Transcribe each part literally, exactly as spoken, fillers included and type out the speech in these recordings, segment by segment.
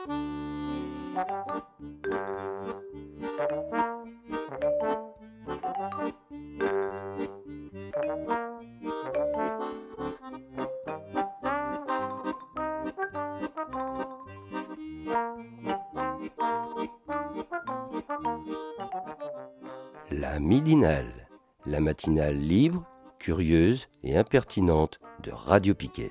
La midinale, la matinale libre, curieuse et impertinente de Radio Piquet.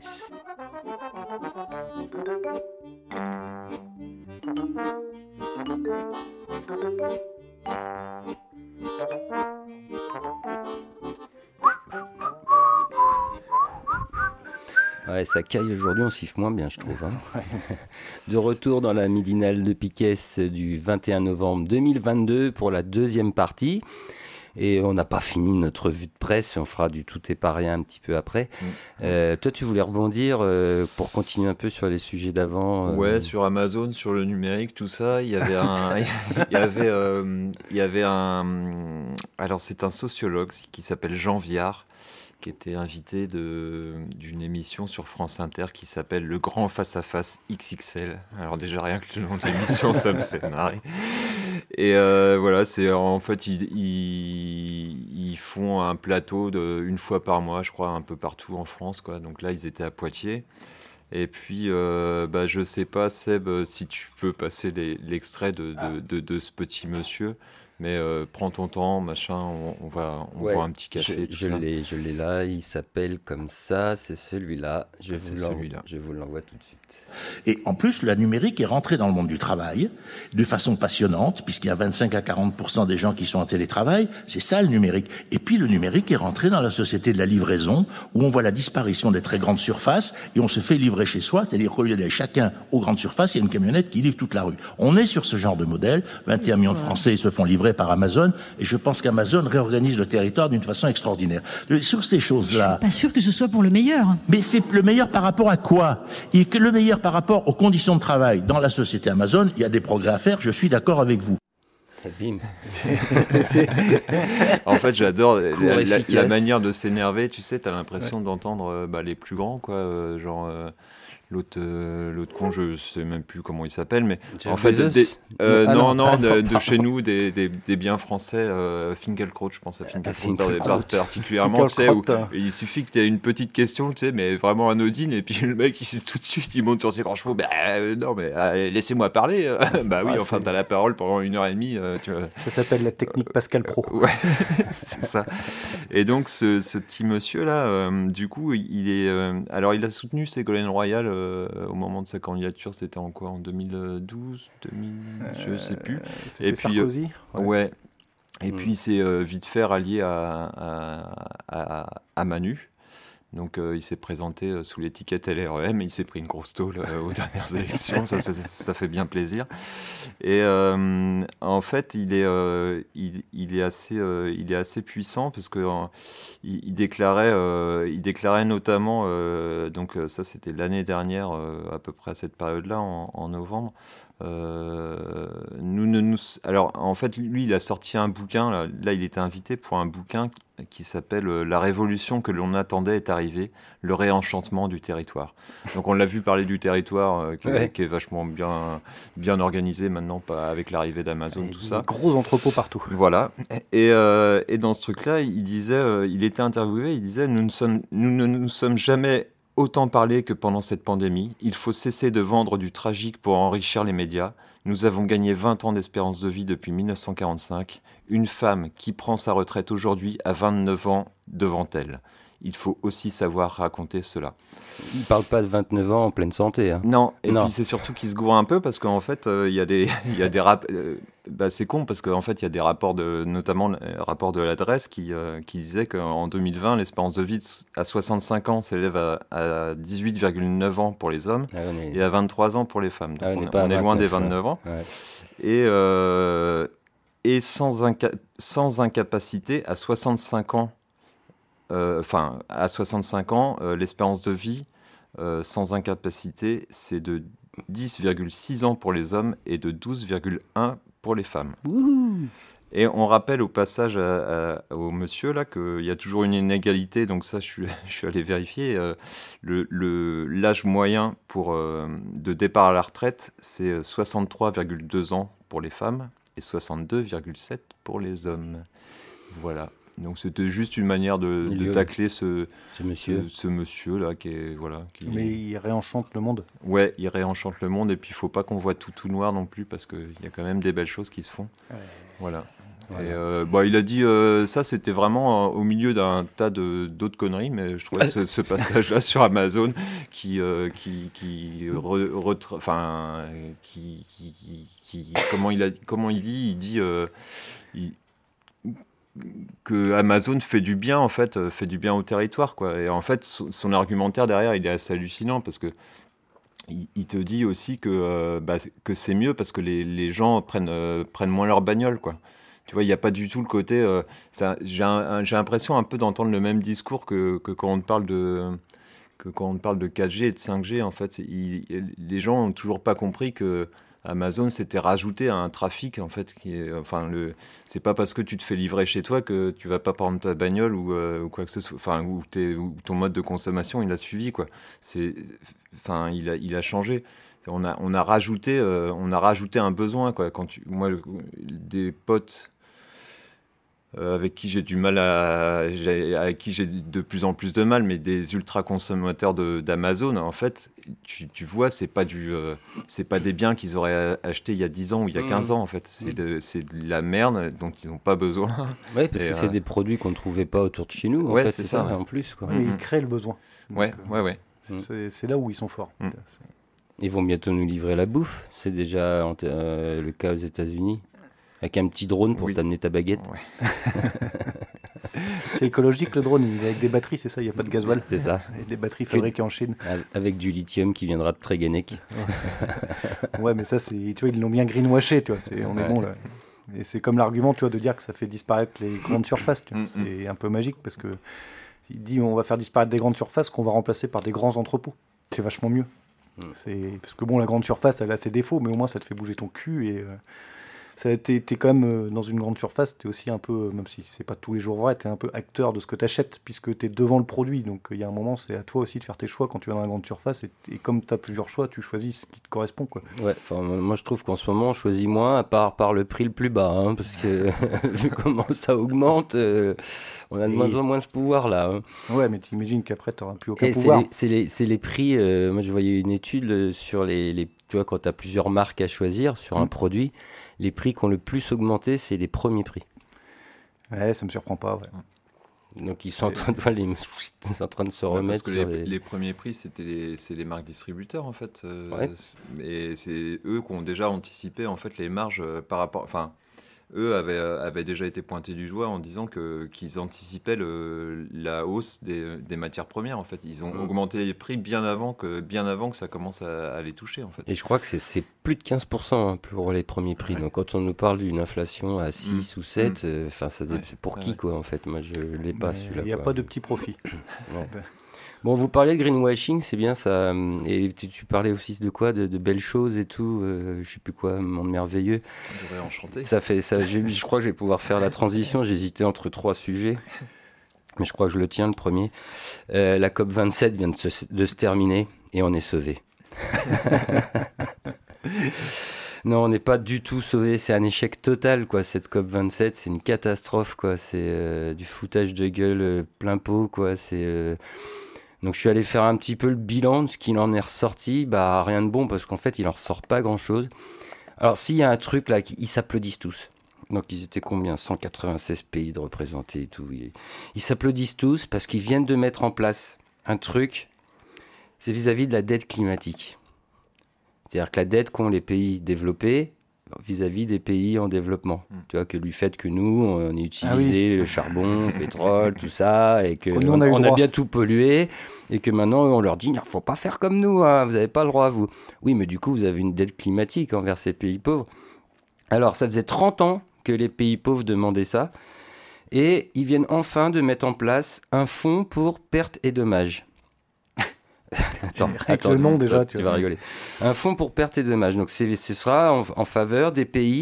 Ouais, ça caille aujourd'hui, on siffle moins bien, je trouve. Hein. De retour dans la midinale de Piquet du vingt et un novembre deux mille vingt-deux pour la deuxième partie. Et on n'a pas fini notre revue de presse, on fera du tout et pas rien un petit peu après. Mmh. Euh, toi, tu voulais rebondir euh, pour continuer un peu sur les sujets d'avant euh... Ouais, sur Amazon, sur le numérique, tout ça. Il y avait un, il y avait, euh, il y avait un. Alors, c'est un sociologue qui s'appelle Jean Viard, qui était invité de, d'une émission sur France Inter qui s'appelle Le Grand Face-à-Face X X L. Alors déjà, rien que le nom de l'émission, ça me fait marrer. Et euh, voilà, c'est, en fait, ils, ils, ils font un plateau de, une fois par mois, je crois, un peu partout en France, quoi. Donc là, ils étaient à Poitiers. Et puis, euh, bah, je sais pas, Seb, si tu peux passer les, l'extrait de, de, de, de, de ce petit monsieur. Mais euh, prends ton temps, machin, on, on va on ouais, boit un petit café. Je, je, l'ai, je l'ai là, il s'appelle comme ça, c'est celui-là. Je, c'est vous, celui-là. je vous l'envoie tout de suite. Et en plus, la numérique est rentrée dans le monde du travail de façon passionnante, puisqu'il y a vingt-cinq à quarante pour cent des gens qui sont en télétravail, c'est ça le numérique. Et puis le numérique est rentré dans la société de la livraison, où on voit la disparition des très grandes surfaces, et on se fait livrer chez soi, c'est-à-dire qu'au lieu d'aller chacun aux grandes surfaces, il y a une camionnette qui livre toute la rue. On est sur ce genre de modèle, vingt et un millions de Français se font livrer par Amazon, et je pense qu'Amazon réorganise le territoire d'une façon extraordinaire. Sur ces choses-là... Je suis pas sûr que ce soit pour le meilleur. Mais c'est le meilleur par rapport à quoi? Et que le meilleur par rapport aux conditions de travail dans la société Amazon, il y a des progrès à faire, je suis d'accord avec vous. Bim. En fait, j'adore la, la, la manière de s'énerver, tu sais, t'as l'impression ouais. d'entendre bah, les plus grands, quoi, euh, genre... Euh... L'autre, euh, l'autre con, je sais même plus comment il s'appelle, mais Jeff en fait, Bezos des, euh, ah non, non, non, de, de chez nous, des, des, des biens français, euh, Finkielkraut, je pense à Finkielkraut particulièrement, tu sais, où il suffit que tu aies une petite question, tu sais, mais vraiment anodine, et puis le mec, il, tout de suite, il monte sur ses grands chevaux, bah euh, non, mais euh, laissez-moi parler, bah oui, ah, enfin, c'est... t'as la parole pendant une heure et demie, euh, tu vois. Ça s'appelle la technique Pascal Pro. Euh, ouais, c'est ça. Et donc, ce, ce petit monsieur-là, euh, du coup, il est, euh, alors, il a soutenu Ségolène Royal euh, au moment de sa candidature, c'était en quoi, en deux mille douze, deux mille, euh, je sais plus. C'était et puis Sarkozy. Euh, ouais. ouais. Et mmh. puis c'est euh, vite fait rallié à, à, à, à Manu. Donc euh, il s'est présenté euh, sous l'étiquette L R E M et il s'est pris une grosse tôle euh, aux dernières élections. ça, ça, ça, ça fait bien plaisir. Et euh, en fait, il est, euh, il, il est assez, euh, il est assez puissant parce que euh, il, il déclarait, euh, il déclarait notamment, euh, donc ça c'était l'année dernière euh, à peu près à cette période-là, en, en novembre. Euh, nous ne nous alors en fait lui il a sorti un bouquin là, là il était invité pour un bouquin qui, qui s'appelle euh, La révolution que l'on attendait est arrivée, le réenchantement du territoire. Donc on l'a vu parler du territoire euh, qui, ouais. qui est vachement bien bien organisé maintenant, pas avec l'arrivée d'Amazon, et tout ça, gros entrepôts partout, voilà. Et, euh, et dans ce truc là il disait euh, il était interviewé, il disait nous ne sommes nous ne nous sommes jamais autant parlé que pendant cette pandémie. Il faut cesser de vendre du tragique pour enrichir les médias. Nous avons gagné vingt ans d'espérance de vie depuis dix-neuf cent quarante-cinq. Une femme qui prend sa retraite aujourd'hui a vingt-neuf ans devant elle. Il faut aussi savoir raconter cela. Il ne parle pas de vingt-neuf ans en pleine santé. Hein. Non, et non. puis c'est surtout qu'il se gourre un peu parce qu'en fait, il euh, y a des, y a des rap- euh, bah, c'est con parce qu'en fait, il y a des rapports, de, notamment le rapport de l'adresse qui, euh, qui disait qu'en deux mille vingt, l'espérance de vie à soixante-cinq ans s'élève à, à dix-huit virgule neuf ans pour les hommes ah, est... et à vingt-trois ans pour les femmes. Donc ah, on, on, est, on est loin des vingt-neuf ouais. ans. Ouais. Et, euh, et sans, inca- sans incapacité à soixante-cinq ans. Enfin, euh, à soixante-cinq ans, euh, l'espérance de vie euh, sans incapacité, c'est de dix virgule six ans pour les hommes et de douze virgule un pour les femmes. Ouh. Et on rappelle au passage à, à, au monsieur là qu'il y a toujours une inégalité, donc ça je suis, je suis allé vérifier. Euh, le, le, l'âge moyen pour, euh, de départ à la retraite, c'est soixante-trois virgule deux ans pour les femmes et soixante-deux virgule sept pour les hommes. Voilà. Donc c'était juste une manière de, de tacler ce, ce monsieur, ce, ce monsieur là qui est voilà. Qui... Mais il réenchante le monde. Ouais, il réenchante le monde et puis il faut pas qu'on voit tout tout noir non plus parce qu'il y a quand même des belles choses qui se font. Ouais. Voilà. Voilà. Et euh, bah, il a dit euh, ça, c'était vraiment euh, au milieu d'un tas de, d'autres conneries, mais je trouvais ce, ce passage-là sur Amazon qui, euh, qui, qui, re, retra- enfin, qui, qui, qui, qui, comment il a, comment il dit, il dit euh, il, que Amazon fait du bien en fait, fait du bien au territoire, quoi. Et en fait, son, son argumentaire derrière, il est assez hallucinant parce que il, il te dit aussi que, euh, bah, que c'est mieux parce que les, les gens prennent, euh, prennent moins leur bagnole, quoi. Tu vois, il n'y a pas du tout le côté... Euh, ça, j'ai, un, j'ai l'impression un peu d'entendre le même discours que, que, quand, on parle de, que quand on parle de quatre G et de cinq G. En fait, il, les gens n'ont toujours pas compris que Amazon s'était rajouté à un trafic, en fait. Qui est, enfin, le, c'est pas parce que tu te fais livrer chez toi que tu vas pas prendre ta bagnole ou, euh, ou quoi que ce soit. Enfin, ou, ou ton mode de consommation, il a suivi, quoi. C'est, enfin, il a, il a changé. On a, on a rajouté, euh, on a rajouté un besoin, quoi. Quand tu, moi, le, des potes... Euh, avec qui j'ai du mal à, j'ai, avec qui j'ai de plus en plus de mal, mais des ultra consommateurs de, d'Amazon, en fait, tu, tu vois, c'est pas du, euh, c'est pas des biens qu'ils auraient achetés il y a dix ans ou il y a quinze ans, en fait, c'est de, c'est de la merde dont ils n'ont pas besoin. Ouais, parce et, que euh... c'est des produits qu'on ne trouvait pas autour de chez nous, en ouais, fait, c'est, c'est ça, ça, ouais. en plus, quoi. Oui, mmh. Ils créent le besoin. Donc, ouais, ouais, ouais. C'est, c'est là où ils sont forts. Mmh. Ils vont bientôt nous livrer la bouffe, c'est déjà euh, le cas aux États-Unis. Avec un petit drone pour oui. t'amener ta baguette. Ouais. C'est écologique le drone, il est avec des batteries, c'est ça, il n'y a pas de gasoil. C'est ça. Et des batteries fabriquées en Chine. Avec du lithium qui viendra de Tréguennec. Ouais, mais ça, c'est, tu vois, ils l'ont bien greenwashé, tu vois, c'est, on est ouais. bon là. Et c'est comme l'argument, tu vois, de dire que ça fait disparaître les grandes surfaces. Tu vois. Mm-hmm. C'est un peu magique parce que il dit on va faire disparaître des grandes surfaces qu'on va remplacer par des grands entrepôts. C'est vachement mieux. Mm. C'est, parce que bon, la grande surface, elle a ses défauts, mais au moins ça te fait bouger ton cul et... Euh, Ça, t'es, t'es quand même euh, dans une grande surface, t'es aussi un peu, même si c'est pas tous les jours vrai, t'es un peu acteur de ce que t'achètes puisque t'es devant le produit. Donc il y a un moment, c'est à toi aussi de faire tes choix quand tu vas dans la grande surface et, et comme t'as plusieurs choix, tu choisis ce qui te correspond, quoi. Ouais, enfin moi je trouve qu'en ce moment on choisit moins à part par le prix le plus bas, hein, parce que vu comment ça augmente, euh, on a de et... moins en moins ce pouvoir là. Hein. Ouais, mais t'imagines qu'après t'auras plus aucun et pouvoir. C'est les, c'est les, c'est les prix. Euh, moi je voyais une étude sur les, les tu vois quand t'as plusieurs marques à choisir sur mmh. un produit. Les prix qui ont le plus augmenté, c'est les premiers prix. Ouais, ça me surprend pas. Ouais. Donc ils sont en train de, les, ils sont en train de se remettre. Parce que sur les, les... les premiers prix, c'était les, c'est les marques distributeurs en fait. Euh, ouais. Et c'est eux qui ont déjà anticipé en fait les marges euh, par rapport. Enfin, eux avaient, euh, avaient déjà été pointés du doigt en disant que qu'ils anticipaient le, la hausse des, des matières premières en fait. Ils ont mmh. augmenté les prix bien avant que bien avant que ça commence à, à les toucher en fait. Et je crois que c'est, c'est plus de quinze pour cent hein, pour les premiers prix. Ouais. Donc quand on nous parle d'une inflation à six mmh. ou sept, enfin mmh. euh, ça ouais. c'est pour qui ouais. quoi en fait. Moi je l'ai pas mais celui-là. Il n'y a quoi. pas de petits profits. Ouais. Bon, vous parlez de greenwashing, c'est bien ça. Et tu, tu parlais aussi de quoi, de, de belles choses et tout. Euh, je sais plus quoi, monde merveilleux. On devrait enchanter. Ça fait ça. Je crois que je vais pouvoir faire la transition. J'hésitais entre trois sujets, mais je crois que je le tiens le premier. Euh, la COP vingt-sept vient de se, de se terminer et on est sauvé. Non, on n'est pas du tout sauvé. C'est un échec total, quoi. Cette COP vingt-sept, c'est une catastrophe, quoi. C'est euh, du foutage de gueule euh, plein pot, quoi. C'est euh... Donc je suis allé faire un petit peu le bilan de ce qu'il en est ressorti. Bah rien de bon parce qu'en fait il en ressort pas grand chose. Alors s'il y a un truc là, ils s'applaudissent tous. Donc ils étaient combien ? cent quatre-vingt-seize pays de représentés et tout. Ils s'applaudissent tous parce qu'ils viennent de mettre en place un truc. C'est vis-à-vis de la dette climatique. C'est-à-dire que la dette qu'ont les pays développés vis-à-vis des pays en développement. Mmh. Tu vois, que du fait que nous, on ait utilisé ah oui. le charbon, le pétrole, tout ça, et qu'on on, on a bien tout pollué, et que maintenant, on leur dit, il ne faut pas faire comme nous, hein, vous n'avez pas le droit, vous. Oui, mais du coup, vous avez une dette climatique envers ces pays pauvres. Alors, ça faisait trente ans que les pays pauvres demandaient ça, et ils viennent enfin de mettre en place un fonds pour pertes et dommages. Attends, avec attends, le nom déjà, tu, tu vas rigoler. Un fonds pour pertes et dommages. Donc, c'est, ce sera en, en faveur des pays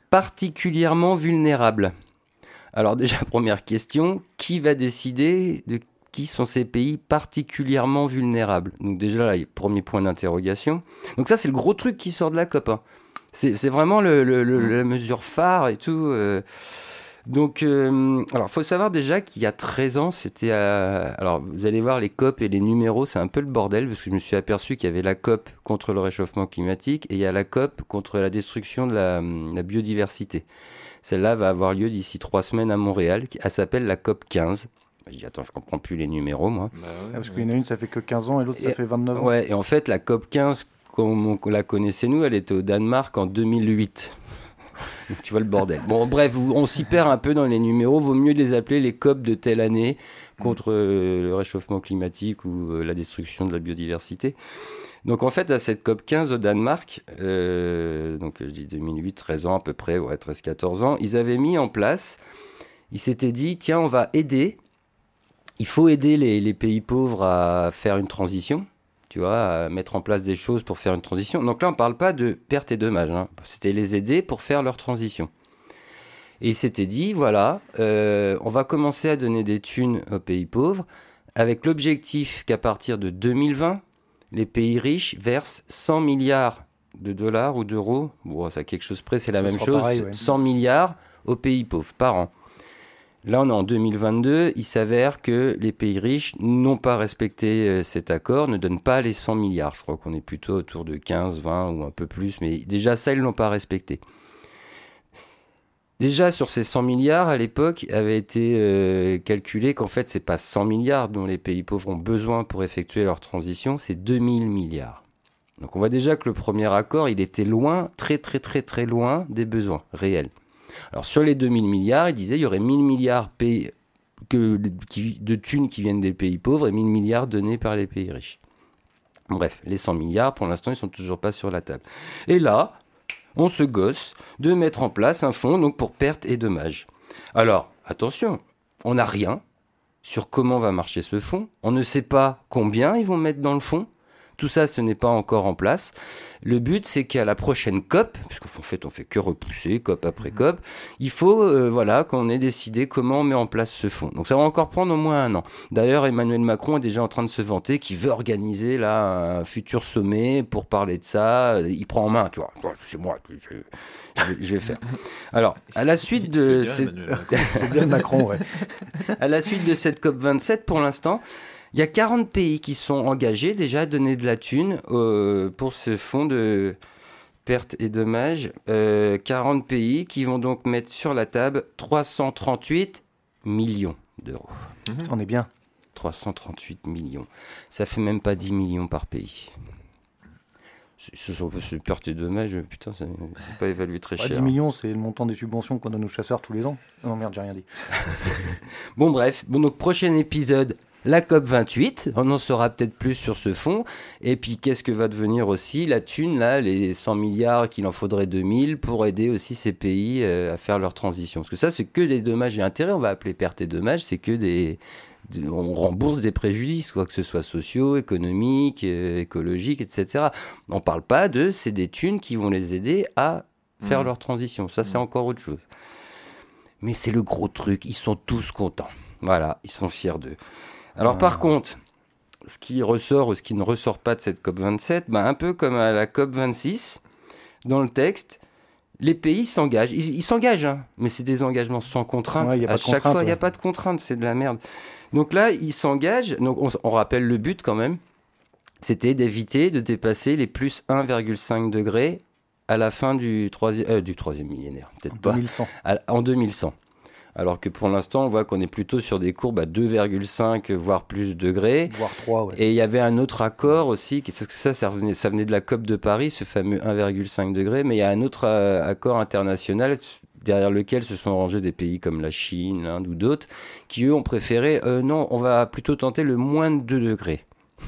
particulièrement vulnérables. Alors déjà, première question, qui va décider de qui sont ces pays particulièrement vulnérables? Donc déjà, là, premier point d'interrogation. Donc ça, c'est le gros truc qui sort de la COP. Hein. C'est, c'est vraiment le, le, le, la mesure phare et tout. Euh. Donc, euh, alors, il faut savoir déjà qu'il y a treize ans, c'était à... Alors, vous allez voir, les COP et les numéros, c'est un peu le bordel, parce que je me suis aperçu qu'il y avait la COP contre le réchauffement climatique et il y a la COP contre la destruction de la, la biodiversité. Celle-là va avoir lieu d'ici trois semaines à Montréal. Elle s'appelle la COP quinze. Je dis, attends, je comprends plus les numéros, moi. Bah ouais, ah, parce qu'il y en a une, ça fait que quinze ans et l'autre, ça et, fait vingt-neuf ans. Ouais, et en fait, la COP quinze, comme on la connaissait nous, elle était au Danemark en deux mille huit. Donc, tu vois le bordel. Bon, bref, on s'y perd un peu dans les numéros. Vaut mieux les appeler les COP de telle année contre euh, le réchauffement climatique ou euh, la destruction de la biodiversité. Donc en fait, à cette COP quinze au Danemark, euh, donc je dis deux mille huit, treize ans à peu près, ouais, treize quatorze ans, ils avaient mis en place, ils s'étaient dit, tiens, on va aider, il faut aider les, les pays pauvres à faire une transition, tu vois, à mettre en place des choses pour faire une transition. Donc là, on ne parle pas de pertes et dommages, hein. C'était les aider pour faire leur transition. Et ils s'étaient dit, voilà, euh, on va commencer à donner des thunes aux pays pauvres, avec l'objectif qu'à partir de deux mille vingt, les pays riches versent cent milliards de dollars ou d'euros, bon, ça quelque chose près, c'est la ça même chose, pareil, ouais. cent milliards aux pays pauvres par an. Là, on est en deux mille vingt-deux, il s'avère que les pays riches n'ont pas respecté euh, cet accord, ne donnent pas les cent milliards. Je crois qu'on est plutôt autour de quinze, vingt ou un peu plus, mais déjà ça, ils ne l'ont pas respecté. Déjà, sur ces cent milliards, à l'époque, avait été euh, calculé qu'en fait, ce n'est pas cent milliards dont les pays pauvres ont besoin pour effectuer leur transition, c'est deux mille milliards. Donc on voit déjà que le premier accord, il était loin, très très très très loin des besoins réels. Alors sur les deux mille milliards, il disait qu'il y aurait mille milliards payés, que, qui, de thunes qui viennent des pays pauvres et mille milliards donnés par les pays riches. Bref, les cent milliards, pour l'instant, ils ne sont toujours pas sur la table. Et là, on se gosse de mettre en place un fonds donc, pour pertes et dommages. Alors, attention, on n'a rien sur comment va marcher ce fonds. On ne sait pas combien ils vont mettre dans le fonds. Tout ça, ce n'est pas encore en place. Le but, c'est qu'à la prochaine COP, puisqu'en fait, on ne fait que repousser COP après COP, il faut euh, voilà, qu'on ait décidé comment on met en place ce fonds. Donc ça va encore prendre au moins un an. D'ailleurs, Emmanuel Macron est déjà en train de se vanter qu'il veut organiser là, un futur sommet pour parler de ça. Il prend en main, tu vois. C'est moi, je, je, je vais faire. Alors, à la suite de cette... bien Macron, ouais. À la suite de cette COP vingt-sept, pour l'instant, il y a quarante pays qui sont engagés déjà à donner de la thune euh, pour ce fonds de pertes et dommages. Euh, quarante pays qui vont donc mettre sur la table trois cent trente-huit millions d'euros. Mmh. On est bien. trois cent trente-huit millions. Ça fait même pas dix millions par pays. Ce sont ces pertes et dommages, putain, ça n'est pas évalué très ouais, cher. dix millions, c'est le montant des subventions qu'on donne aux chasseurs tous les ans. Non, merde, j'ai rien dit. Bon, bref. Bon, donc, prochain épisode, la COP vingt-huit. On en saura peut-être plus sur ce fonds. Et puis, qu'est-ce que va devenir aussi la thune, là, les cent milliards qu'il en faudrait deux mille pour aider aussi ces pays euh, à faire leur transition. Parce que ça, c'est que des dommages et intérêts. On va appeler pertes et dommages. C'est que des... On rembourse des préjudices, quoi que ce soit sociaux, économiques, euh, écologiques, et cetera. On ne parle pas de c'est des thunes qui vont les aider à faire mmh. leur transition. Ça, c'est mmh. encore autre chose. Mais c'est le gros truc. Ils sont tous contents. Voilà, ils sont fiers d'eux. Alors, mmh. par contre, ce qui ressort ou ce qui ne ressort pas de cette COP vingt-sept, ben, un peu comme à la COP vingt-six, dans le texte, les pays s'engagent. Ils, ils s'engagent, hein, mais c'est des engagements sans contrainte. Ouais, à chaque fois, il ouais. n'y a pas de contrainte. C'est de la merde. Donc là, ils s'engagent, donc on, on rappelle le but quand même, c'était d'éviter de dépasser les plus un virgule cinq degrés à la fin du troisième, euh, du troisième millénaire, peut-être en pas, deux mille cent. À, en deux mille cent. Alors que pour l'instant, on voit qu'on est plutôt sur des courbes à deux virgule cinq, voire plus degrés. Voire trois, ouais. Et il y avait un autre accord aussi, parce que ça, ça venait, ça venait de la COP de Paris, ce fameux un virgule cinq degrés, mais il y a un autre euh, accord international derrière lequel se sont rangés des pays comme la Chine, l'Inde ou d'autres, qui eux ont préféré, euh, non, on va plutôt tenter le moins de deux degrés.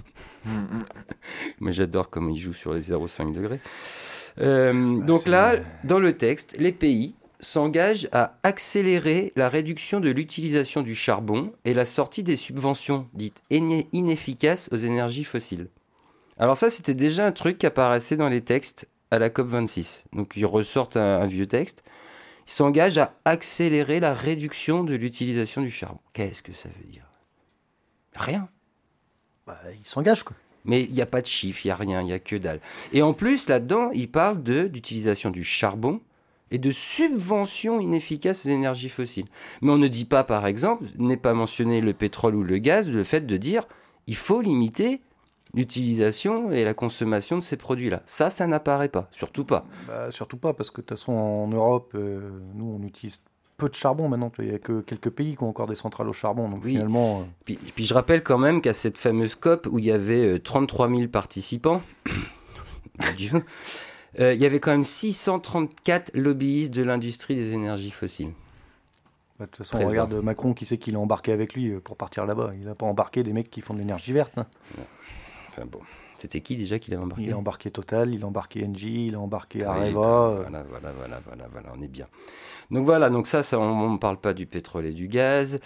Mais j'adore comment ils jouent sur les zéro virgule cinq degrés. Euh, ah, donc là, vrai. Dans le texte, les pays s'engagent à accélérer la réduction de l'utilisation du charbon et la sortie des subventions dites inefficaces aux énergies fossiles. Alors ça, c'était déjà un truc qui apparaissait dans les textes à la COP vingt-six. Donc ils ressortent un, un vieux texte. il s'engage à accélérer la réduction de l'utilisation du charbon. Qu'est-ce que ça veut dire ? Rien. Bah, il s'engage, quoi. Mais il n'y a pas de chiffres, il n'y a rien, il n'y a que dalle. Et en plus, là-dedans, il parle de, d'utilisation du charbon et de subventions inefficaces aux énergies fossiles. Mais on ne dit pas, par exemple, n'est pas mentionné le pétrole ou le gaz, le fait de dire il faut limiter l'utilisation et la consommation de ces produits-là. Ça, ça n'apparaît pas, surtout pas. Bah, surtout pas, parce que de toute façon, en Europe, euh, nous, on utilise peu de charbon maintenant. Il n'y a que quelques pays qui ont encore des centrales au charbon. Donc oui. finalement... Euh... Puis, puis je rappelle quand même qu'à cette fameuse COP où il y avait euh, trente-trois mille participants, Dieu, euh, il y avait quand même six cent trente-quatre lobbyistes de l'industrie des énergies fossiles. Bah, de toute façon, on regarde Macron, qui sait qu'il a embarqué avec lui pour partir là-bas. Il n'a pas embarqué des mecs qui font de l'énergie verte. Hein. Enfin bon, c'était qui déjà qu'il avait embarqué ? Il a embarqué Total, il a embarqué Engie, il a embarqué ah, Areva. Voilà, voilà, voilà, voilà, voilà, on est bien. Donc voilà, donc ça, ça on ne parle pas du pétrole et du gaz.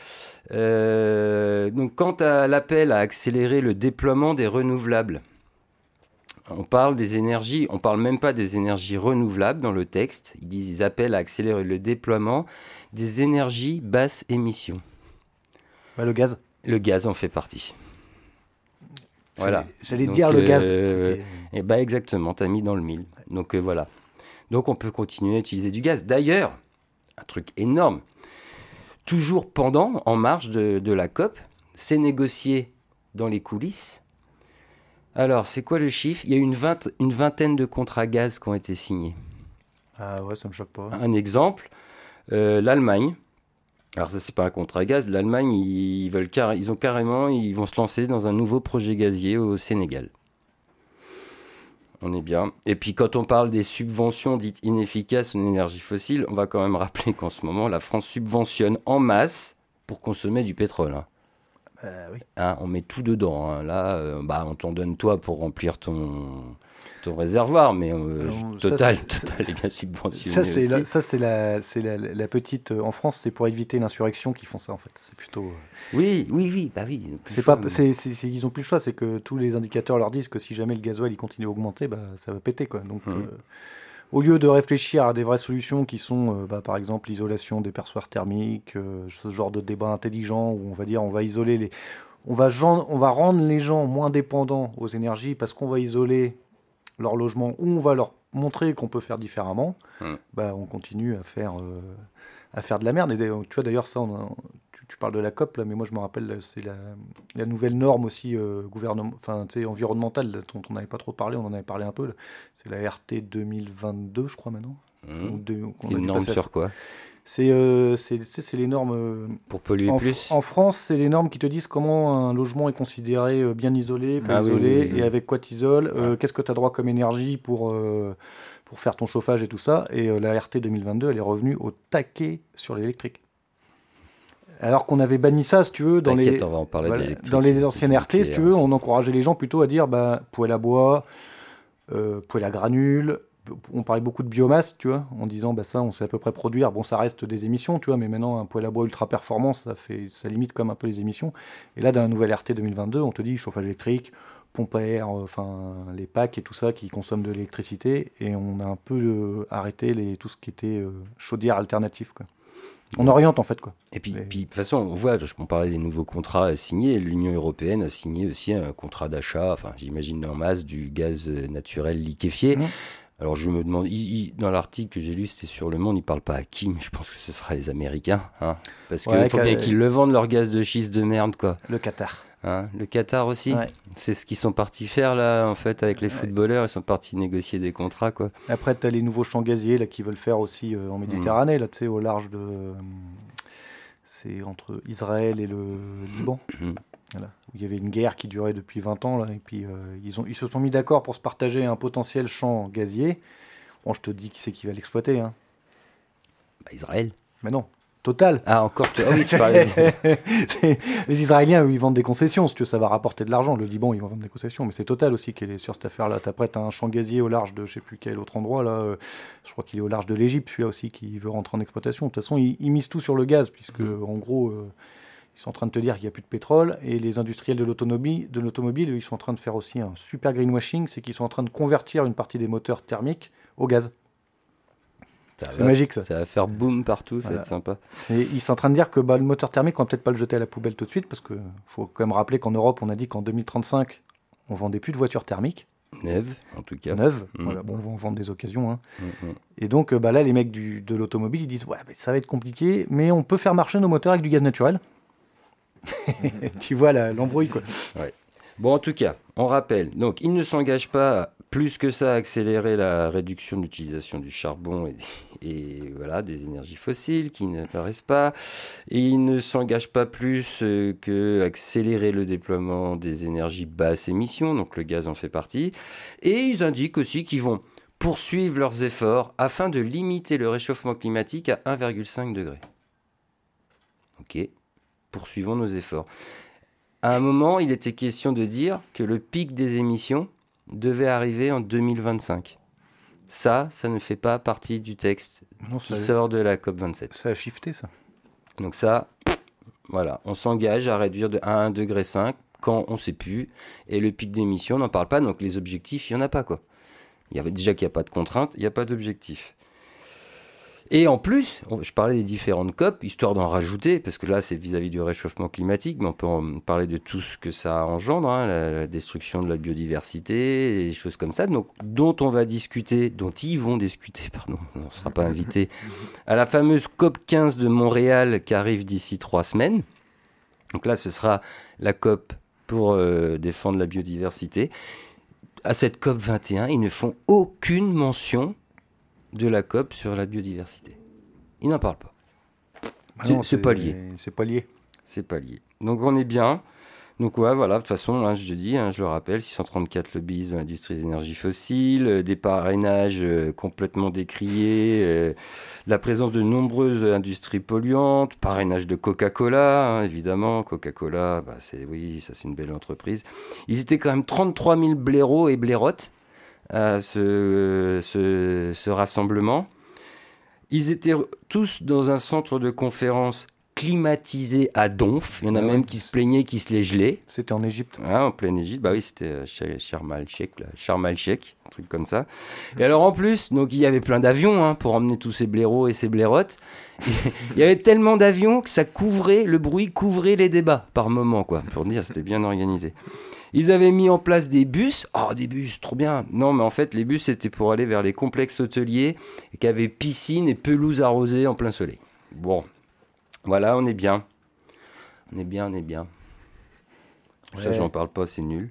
Euh, donc quant à l'appel à accélérer le déploiement des renouvelables, on parle des énergies, on ne parle même pas des énergies renouvelables dans le texte. Ils disent, ils appellent à accélérer le déploiement des énergies basse émission. Bah, le gaz. Le gaz en fait partie. Voilà. J'allais donc, dire le gaz. Euh, et bah exactement, tu as mis dans le mille. Donc euh, voilà. Donc on peut continuer à utiliser du gaz. D'ailleurs, un truc énorme, toujours pendant, en marge de, de la COP, c'est négocié dans les coulisses. Alors, c'est quoi le chiffre ? Il y a une, vingt, une vingtaine de contrats gaz qui ont été signés. Ah ouais, ça me choque pas. Un exemple, euh, l'Allemagne. Alors ça, c'est pas un contrat gaz. L'Allemagne, ils, ils, veulent car- ils ont carrément, ils vont se lancer dans un nouveau projet gazier au Sénégal. On est bien. Et puis quand on parle des subventions dites inefficaces en énergie fossile, on va quand même rappeler qu'en ce moment, la France subventionne en masse pour consommer du pétrole. Hein. Euh, oui. Hein, on met tout dedans. Hein. Là, euh, bah, on t'en donne toi pour remplir ton, ton réservoir, mais euh, Non, Total, ça, c'est, Total est bien subventionné ça, c'est aussi. la, ça, c'est, la, c'est la, la petite... En France, c'est pour éviter l'insurrection qu'ils font ça, en fait. C'est plutôt... Oui, oui, oui, bah oui. C'est pas, c'est, c'est, c'est, ils n'ont plus le choix, c'est que tous les indicateurs leur disent que si jamais le gasoil il continue à augmenter, bah, ça va péter, quoi. Donc, mmh. euh, au lieu de réfléchir à des vraies solutions qui sont, euh, bah, par exemple, l'isolation des perçoirs thermiques, euh, ce genre de débat intelligent où on va dire on va isoler les... On va, on va rendre les gens moins dépendants aux énergies parce qu'on va isoler leur logement ou on va leur montrer qu'on peut faire différemment, mmh. bah, on continue à faire, euh, à faire de la merde. Et tu vois, d'ailleurs, ça, on a, tu, tu parles de la COP, là, mais moi, je me rappelle, c'est la, la nouvelle norme aussi euh, gouvernement, enfin, environnementale dont on n'avait pas trop parlé, on en avait parlé un peu. Là. C'est la R T deux mille vingt-deux, je crois, maintenant. Mmh. De, une norme sur quoi ? C'est, euh, c'est, c'est, c'est les normes... Euh, pour polluer en, plus. En France, c'est les normes qui te disent comment un logement est considéré euh, bien isolé, pas ah, isolé, oui, oui, oui. et avec quoi tu isoles, ouais. euh, qu'est-ce que tu as droit comme énergie pour, euh, pour faire ton chauffage et tout ça. Et euh, la R T deux mille vingt-deux, elle est revenue au taquet sur l'électrique. Alors qu'on avait banni ça, si tu veux, dans, les, on va en parler voilà, de l'électrique, dans les anciennes R T, si tu veux, aussi. on encourageait les gens plutôt à dire bah, poêle à bois, euh, poêle à granules. On parlait beaucoup de biomasse, tu vois, en disant bah ça, on sait à peu près produire. Bon, ça reste des émissions, tu vois, mais maintenant un poêle à bois ultra performant, ça fait, ça limite comme un peu les émissions. Et là, dans la nouvelle R T deux mille vingt-deux, on te dit chauffage électrique, pompe à air, enfin euh, les packs et tout ça qui consomment de l'électricité, et on a un peu euh, arrêté les, tout ce qui était euh, chaudière alternative, quoi. On oriente en fait, quoi. Et puis, Mais... puis de toute façon, on voit, on parlait des nouveaux contrats signés. L'Union européenne a signé aussi un contrat d'achat, enfin j'imagine en masse, du gaz naturel liquéfié. Mmh. Alors je me demande, il, il, dans l'article que j'ai lu, c'était sur Le Monde, il ne parle pas à qui, mais je pense que ce sera les Américains. Hein, parce qu'il ouais, faut bien qu'ils le vendent, leur gaz de schiste de merde, quoi. Le Qatar. Hein, le Qatar aussi, ouais. C'est ce qu'ils sont partis faire là, en fait, avec les ouais. footballeurs. Ils sont partis négocier des contrats, quoi. Après, tu as les nouveaux champs gaziers là, qui veulent faire aussi euh, en Méditerranée, mmh. là, tu sais, au large de... Euh, c'est entre Israël et le Liban. Mmh. Voilà. Il y avait une guerre qui durait depuis vingt ans, là, et puis euh, ils, ont, ils se sont mis d'accord pour se partager un potentiel champ gazier. Bon, je te dis qui c'est qui va l'exploiter. Hein. Bah, Israël. Mais non, Total. Ah, encore t- ah oui, tu parlais de... Les Israéliens, eux, ils vendent des concessions, si tu veux, ça va rapporter de l'argent. Le Liban, ils vont vendre des concessions, mais c'est Total aussi qui est sur cette affaire-là. Après, tu as un champ gazier au large de je ne sais plus quel autre endroit, là. Euh, je crois qu'il est au large de l'Égypte, celui-là aussi, qui veut rentrer en exploitation. De toute façon, ils, ils misent tout sur le gaz, puisque, mmh. en gros... Euh, ils sont en train de te dire qu'il n'y a plus de pétrole, et les industriels de l'automobile, de l'automobile, ils sont en train de faire aussi un super greenwashing, c'est qu'ils sont en train de convertir une partie des moteurs thermiques au gaz. Ça c'est va, magique ça. Ça va faire boum partout, voilà. Ça va être sympa. C'est, ils sont en train de dire que bah, le moteur thermique, on va peut-être pas le jeter à la poubelle tout de suite, parce qu'il faut quand même rappeler qu'en Europe, on a dit qu'en deux mille trente-cinq, on vendait plus de voitures thermiques. Neuves, en tout cas. Neuves, mmh. voilà, bon, on va en vendre des occasions. Hein. Mmh. Et donc bah, là, les mecs du, de l'automobile, ils disent ouais, bah, ça va être compliqué, mais on peut faire marcher nos moteurs avec du gaz naturel. Tu vois la, l'embrouille, quoi. Ouais. Bon, en tout cas, on rappelle, donc il ne s'engage pas plus que ça à accélérer la réduction de l'utilisation du charbon et, et voilà, des énergies fossiles qui n'apparaissent pas. Et il ne s'engage pas plus euh, que accélérer le déploiement des énergies basse émission, donc le gaz en fait partie. Et ils indiquent aussi qu'ils vont poursuivre leurs efforts afin de limiter le réchauffement climatique à un virgule cinq degré. Ok, poursuivons nos efforts. À un moment, il était question de dire que le pic des émissions devait arriver en deux mille vingt-cinq. Ça, ça ne fait pas partie du texte non, qui sort de la COP vingt-sept. Ça a shifté, ça. Donc ça, voilà, on s'engage à réduire de un à un virgule cinq degré quand on ne sait plus. Et le pic d'émissions, on n'en parle pas, donc les objectifs, il n'y en a pas, quoi. Il y avait déjà qu'il n'y a pas de contraintes, il n'y a pas d'objectif. Et en plus, je parlais des différentes COP, histoire d'en rajouter, parce que là, c'est vis-à-vis du réchauffement climatique, mais on peut en parler de tout ce que ça engendre, hein, la, la destruction de la biodiversité, et des choses comme ça, donc, dont on va discuter, dont ils vont discuter, pardon, on ne sera pas invité, à la fameuse COP quinze de Montréal qui arrive d'ici trois semaines. Donc là, ce sera la COP pour euh, défendre la biodiversité. À cette COP vingt et un, ils ne font aucune mention de la COP sur la biodiversité. Ils n'en parlent pas. Ah non, c'est, c'est pas lié. C'est pas lié. C'est pas lié. Donc on est bien. Donc ouais, voilà, de toute façon, hein, je dis, hein, je le rappelle, six cent trente-quatre lobbyistes de l'industrie des énergies fossiles, euh, des parrainages euh, complètement décriés, euh, la présence de nombreuses industries polluantes, parrainage de Coca-Cola, hein, évidemment, Coca-Cola, bah, c'est, oui, ça c'est une belle entreprise. Ils étaient quand même trente-trois mille blaireaux et blairottes à ce, ce, ce rassemblement. Ils étaient tous dans un centre de conférence climatisé à donf. Il y en a ah même ouais, qui se plaignaient, qui se les gelaient. C'était en Égypte. Ah, en pleine Égypte. Bah oui, c'était Sharm el-Sheikh, là. Sharm el-Sheikh, un truc comme ça. Et alors en plus, donc il y avait plein d'avions hein, pour emmener tous ces blaireaux et ces blairottes. Il y avait tellement d'avions que ça couvrait, le bruit couvrait les débats par moment, quoi. Pour dire, c'était bien organisé. Ils avaient mis en place des bus. Oh, des bus, trop bien. Non, mais en fait, les bus, c'était pour aller vers les complexes hôteliers qui avaient piscine et pelouse arrosée en plein soleil. Bon, voilà, on est bien. On est bien, on est bien. Ouais. Ça, j'en parle pas, c'est nul.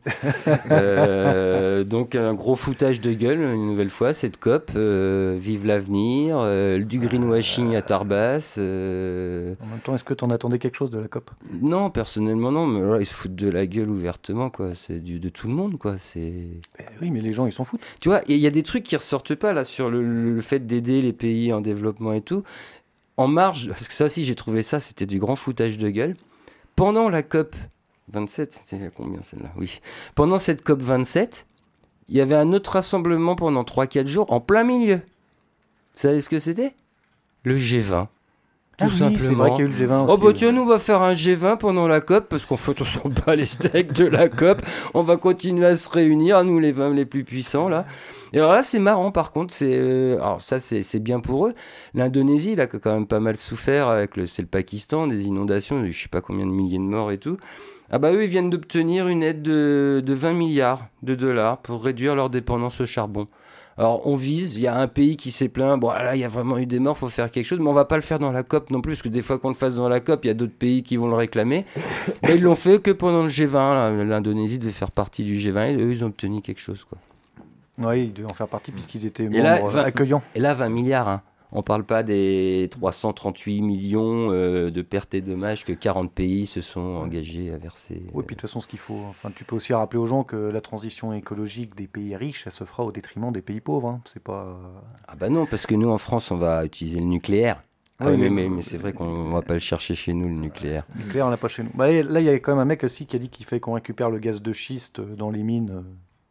euh, donc, un gros foutage de gueule, une nouvelle fois, cette COP. Euh, vive l'avenir, euh, du greenwashing à Tarbas. Euh... En même temps, est-ce que tu en attendais quelque chose de la COP ? Non, personnellement, non. Mais là, ils se foutent de la gueule ouvertement, quoi. C'est du, de tout le monde, quoi. C'est... Ben oui, mais les gens, ils s'en foutent. Tu vois, il y a des trucs qui ressortent pas, là, sur le, le fait d'aider les pays en développement et tout. En marge, parce que ça aussi, j'ai trouvé ça, c'était du grand foutage de gueule. Pendant la COP vingt-sept, c'était combien celle-là ? Oui. Pendant cette COP vingt-sept, il y avait un autre rassemblement pendant trois quatre jours en plein milieu. Vous savez ce que c'était ? Le G vingt. Tout ah oui, simplement. C'est vrai qu'il y a eu le G vingt aussi. Oh bah tiens, nous on va faire un G vingt pendant la COP, parce qu'en fait on s'en bat les steaks de la COP. On va continuer à se réunir, nous les vingt les plus puissants là. Et alors là, c'est marrant, par contre, c'est, euh, alors ça, c'est, c'est bien pour eux. L'Indonésie, là, qui a quand même pas mal souffert avec le, c'est le Pakistan, des inondations, je sais pas combien de milliers de morts et tout. Ah bah eux, ils viennent d'obtenir une aide de, de vingt milliards de dollars pour réduire leur dépendance au charbon. Alors, on vise, il y a un pays qui s'est plaint, bon là, il y a vraiment eu des morts, il faut faire quelque chose, mais on va pas le faire dans la COP non plus, parce que des fois qu'on le fasse dans la COP, il y a d'autres pays qui vont le réclamer. Et ils l'ont fait que pendant le G vingt, là, l'Indonésie devait faire partie du G vingt, et eux, ils ont obtenu quelque chose, quoi. Oui, ils devaient en faire partie puisqu'ils étaient membres et là, vingt, accueillants. Et là, vingt milliards. Hein. On ne parle pas des trois cent trente-huit millions euh, de pertes et dommages que quarante pays se sont engagés à verser. Oui, puis de toute façon, ce qu'il faut, enfin, tu peux aussi rappeler aux gens que la transition écologique des pays riches, ça se fera au détriment des pays pauvres. Hein. C'est pas. Ah bah non, parce que nous en France, on va utiliser le nucléaire. Oui, ah oui, mais, mais, mais c'est vrai qu'on ne va pas le chercher chez nous, le nucléaire. Le nucléaire, on l'a pas chez nous. Bah, là, il y a quand même un mec aussi qui a dit qu'il fallait qu'on récupère le gaz de schiste dans les mines.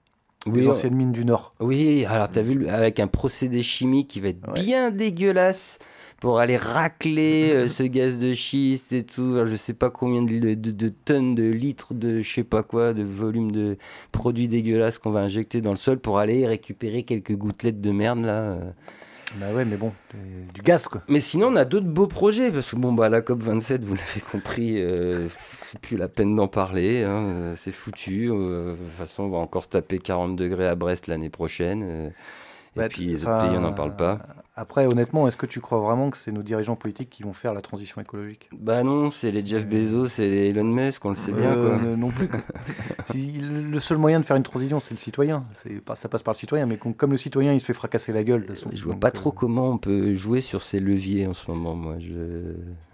Les oui, anciennes mines du Nord. Oui, alors tu as vu, avec un procédé chimique qui va être ouais. bien dégueulasse pour aller racler euh, ce gaz de schiste et tout. Alors, je sais pas combien de, de, de tonnes, de litres de je sais pas quoi, de volume de produits dégueulasses qu'on va injecter dans le sol pour aller récupérer quelques gouttelettes de merde là. Bah ouais, mais bon, du gaz, quoi. Mais sinon, on a d'autres beaux projets, parce que bon, bah, la COP vingt-sept, vous l'avez compris, euh, c'est plus la peine d'en parler, hein, c'est foutu. Euh, de toute façon, on va encore se taper quarante degrés à Brest l'année prochaine. Euh, et Bah, puis les enfin, autres pays, on n'en parle pas. Après, honnêtement, est-ce que tu crois vraiment que c'est nos dirigeants politiques qui vont faire la transition écologique ? Bah non, c'est les Jeff Bezos, c'est les Elon Musk, on le sait bien, Euh, quoi. Non plus. quoi. Si, le seul moyen de faire une transition, c'est le citoyen. C'est pas, ça passe par le citoyen, mais com- comme le citoyen, il se fait fracasser la gueule. De toute façon, Je vois donc, pas euh, trop comment on peut jouer sur ces leviers en ce moment, moi. Je...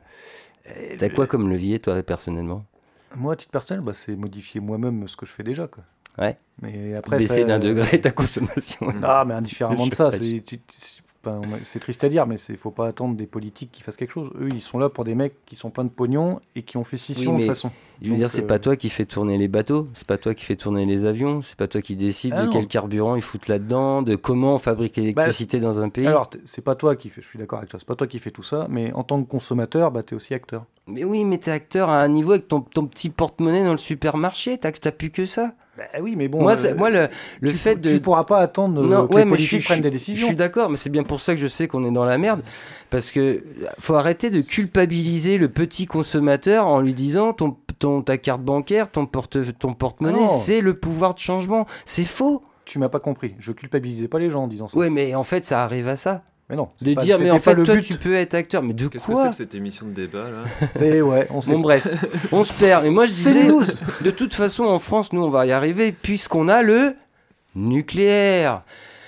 et T'as le- quoi comme levier, toi, personnellement ? Moi, à titre personnel, bah, c'est modifier moi-même ce que je fais déjà. Quoi. Ouais. Mais après, Baisser ça- d'un degré ta consommation. Ah, mais indifféremment Je de ça, sais pas. c'est, tu- tu- enfin, on a- c'est triste à dire, mais il faut pas attendre des politiques qui fassent quelque chose. Eux, ils sont là pour des mecs qui sont plein de pognon et qui ont fait scission Oui, de mais toute façon. Je veux Donc, dire, c'est euh, pas toi qui fais tourner les bateaux, c'est pas toi qui fais tourner les avions, c'est pas toi qui décide Ah de non. quel carburant ils foutent là-dedans, de comment on fabrique l'électricité dans un pays. Alors, t- c'est pas toi qui fais, je suis d'accord avec toi, c'est pas toi qui fais tout ça, mais en tant que consommateur, bah, tu es aussi acteur. Mais oui, mais t'es acteur à un niveau avec ton, ton petit porte-monnaie dans le supermarché, t'as, t'as plus que ça. Bah oui, mais bon. moi, euh, c'est- moi, le, le tu, fait tu de... pourras pas attendre euh, Non, que ouais, les mais je politiques suis- prennent des Je décisions. suis d'accord, mais c'est bien pour ça que je sais qu'on est dans la merde. Parce que faut arrêter de culpabiliser le petit consommateur en lui disant ton, ton, ta carte bancaire, ton, porte, ton porte-monnaie, Ah non. c'est le pouvoir de changement. C'est faux. Tu m'as pas compris. Je culpabilisais pas les gens en disant ça. Ouais, mais en fait, ça arrive à ça. Mais non. c'est De pas- dire, mais c'était en pas fait, le toi, but. tu peux être acteur. Mais de Qu'est-ce que c'est quoi que cette émission de débat là? C'est ouais, on sait. Bon, bref, on se perd. Et moi, je C'est disais, nous. de toute façon, en France, nous, on va y arriver, puisqu'on a le nucléaire.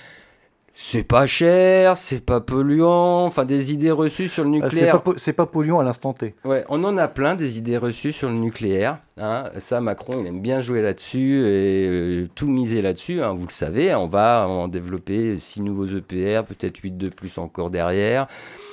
C'est pas cher, c'est pas polluant, enfin des idées reçues sur le Ah, c'est nucléaire. pas, po- c'est pas polluant à l'instant T. Ouais, on en a plein des idées reçues sur le nucléaire. Hein. Ça, Macron, il aime bien jouer là-dessus et euh, tout miser là-dessus. Hein, vous le savez, on va en développer six nouveaux E P R, peut-être huit de plus encore derrière.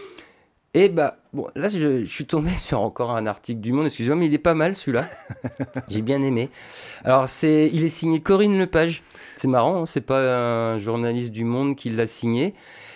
Et bah, bon, là, je, je suis tombé sur encore un article du Monde, excusez-moi, mais il est pas mal celui-là. J'ai bien aimé. Alors, c'est, il est signé Corinne Lepage. C'est marrant, hein, c'est pas un journaliste du Monde qui l'a signé.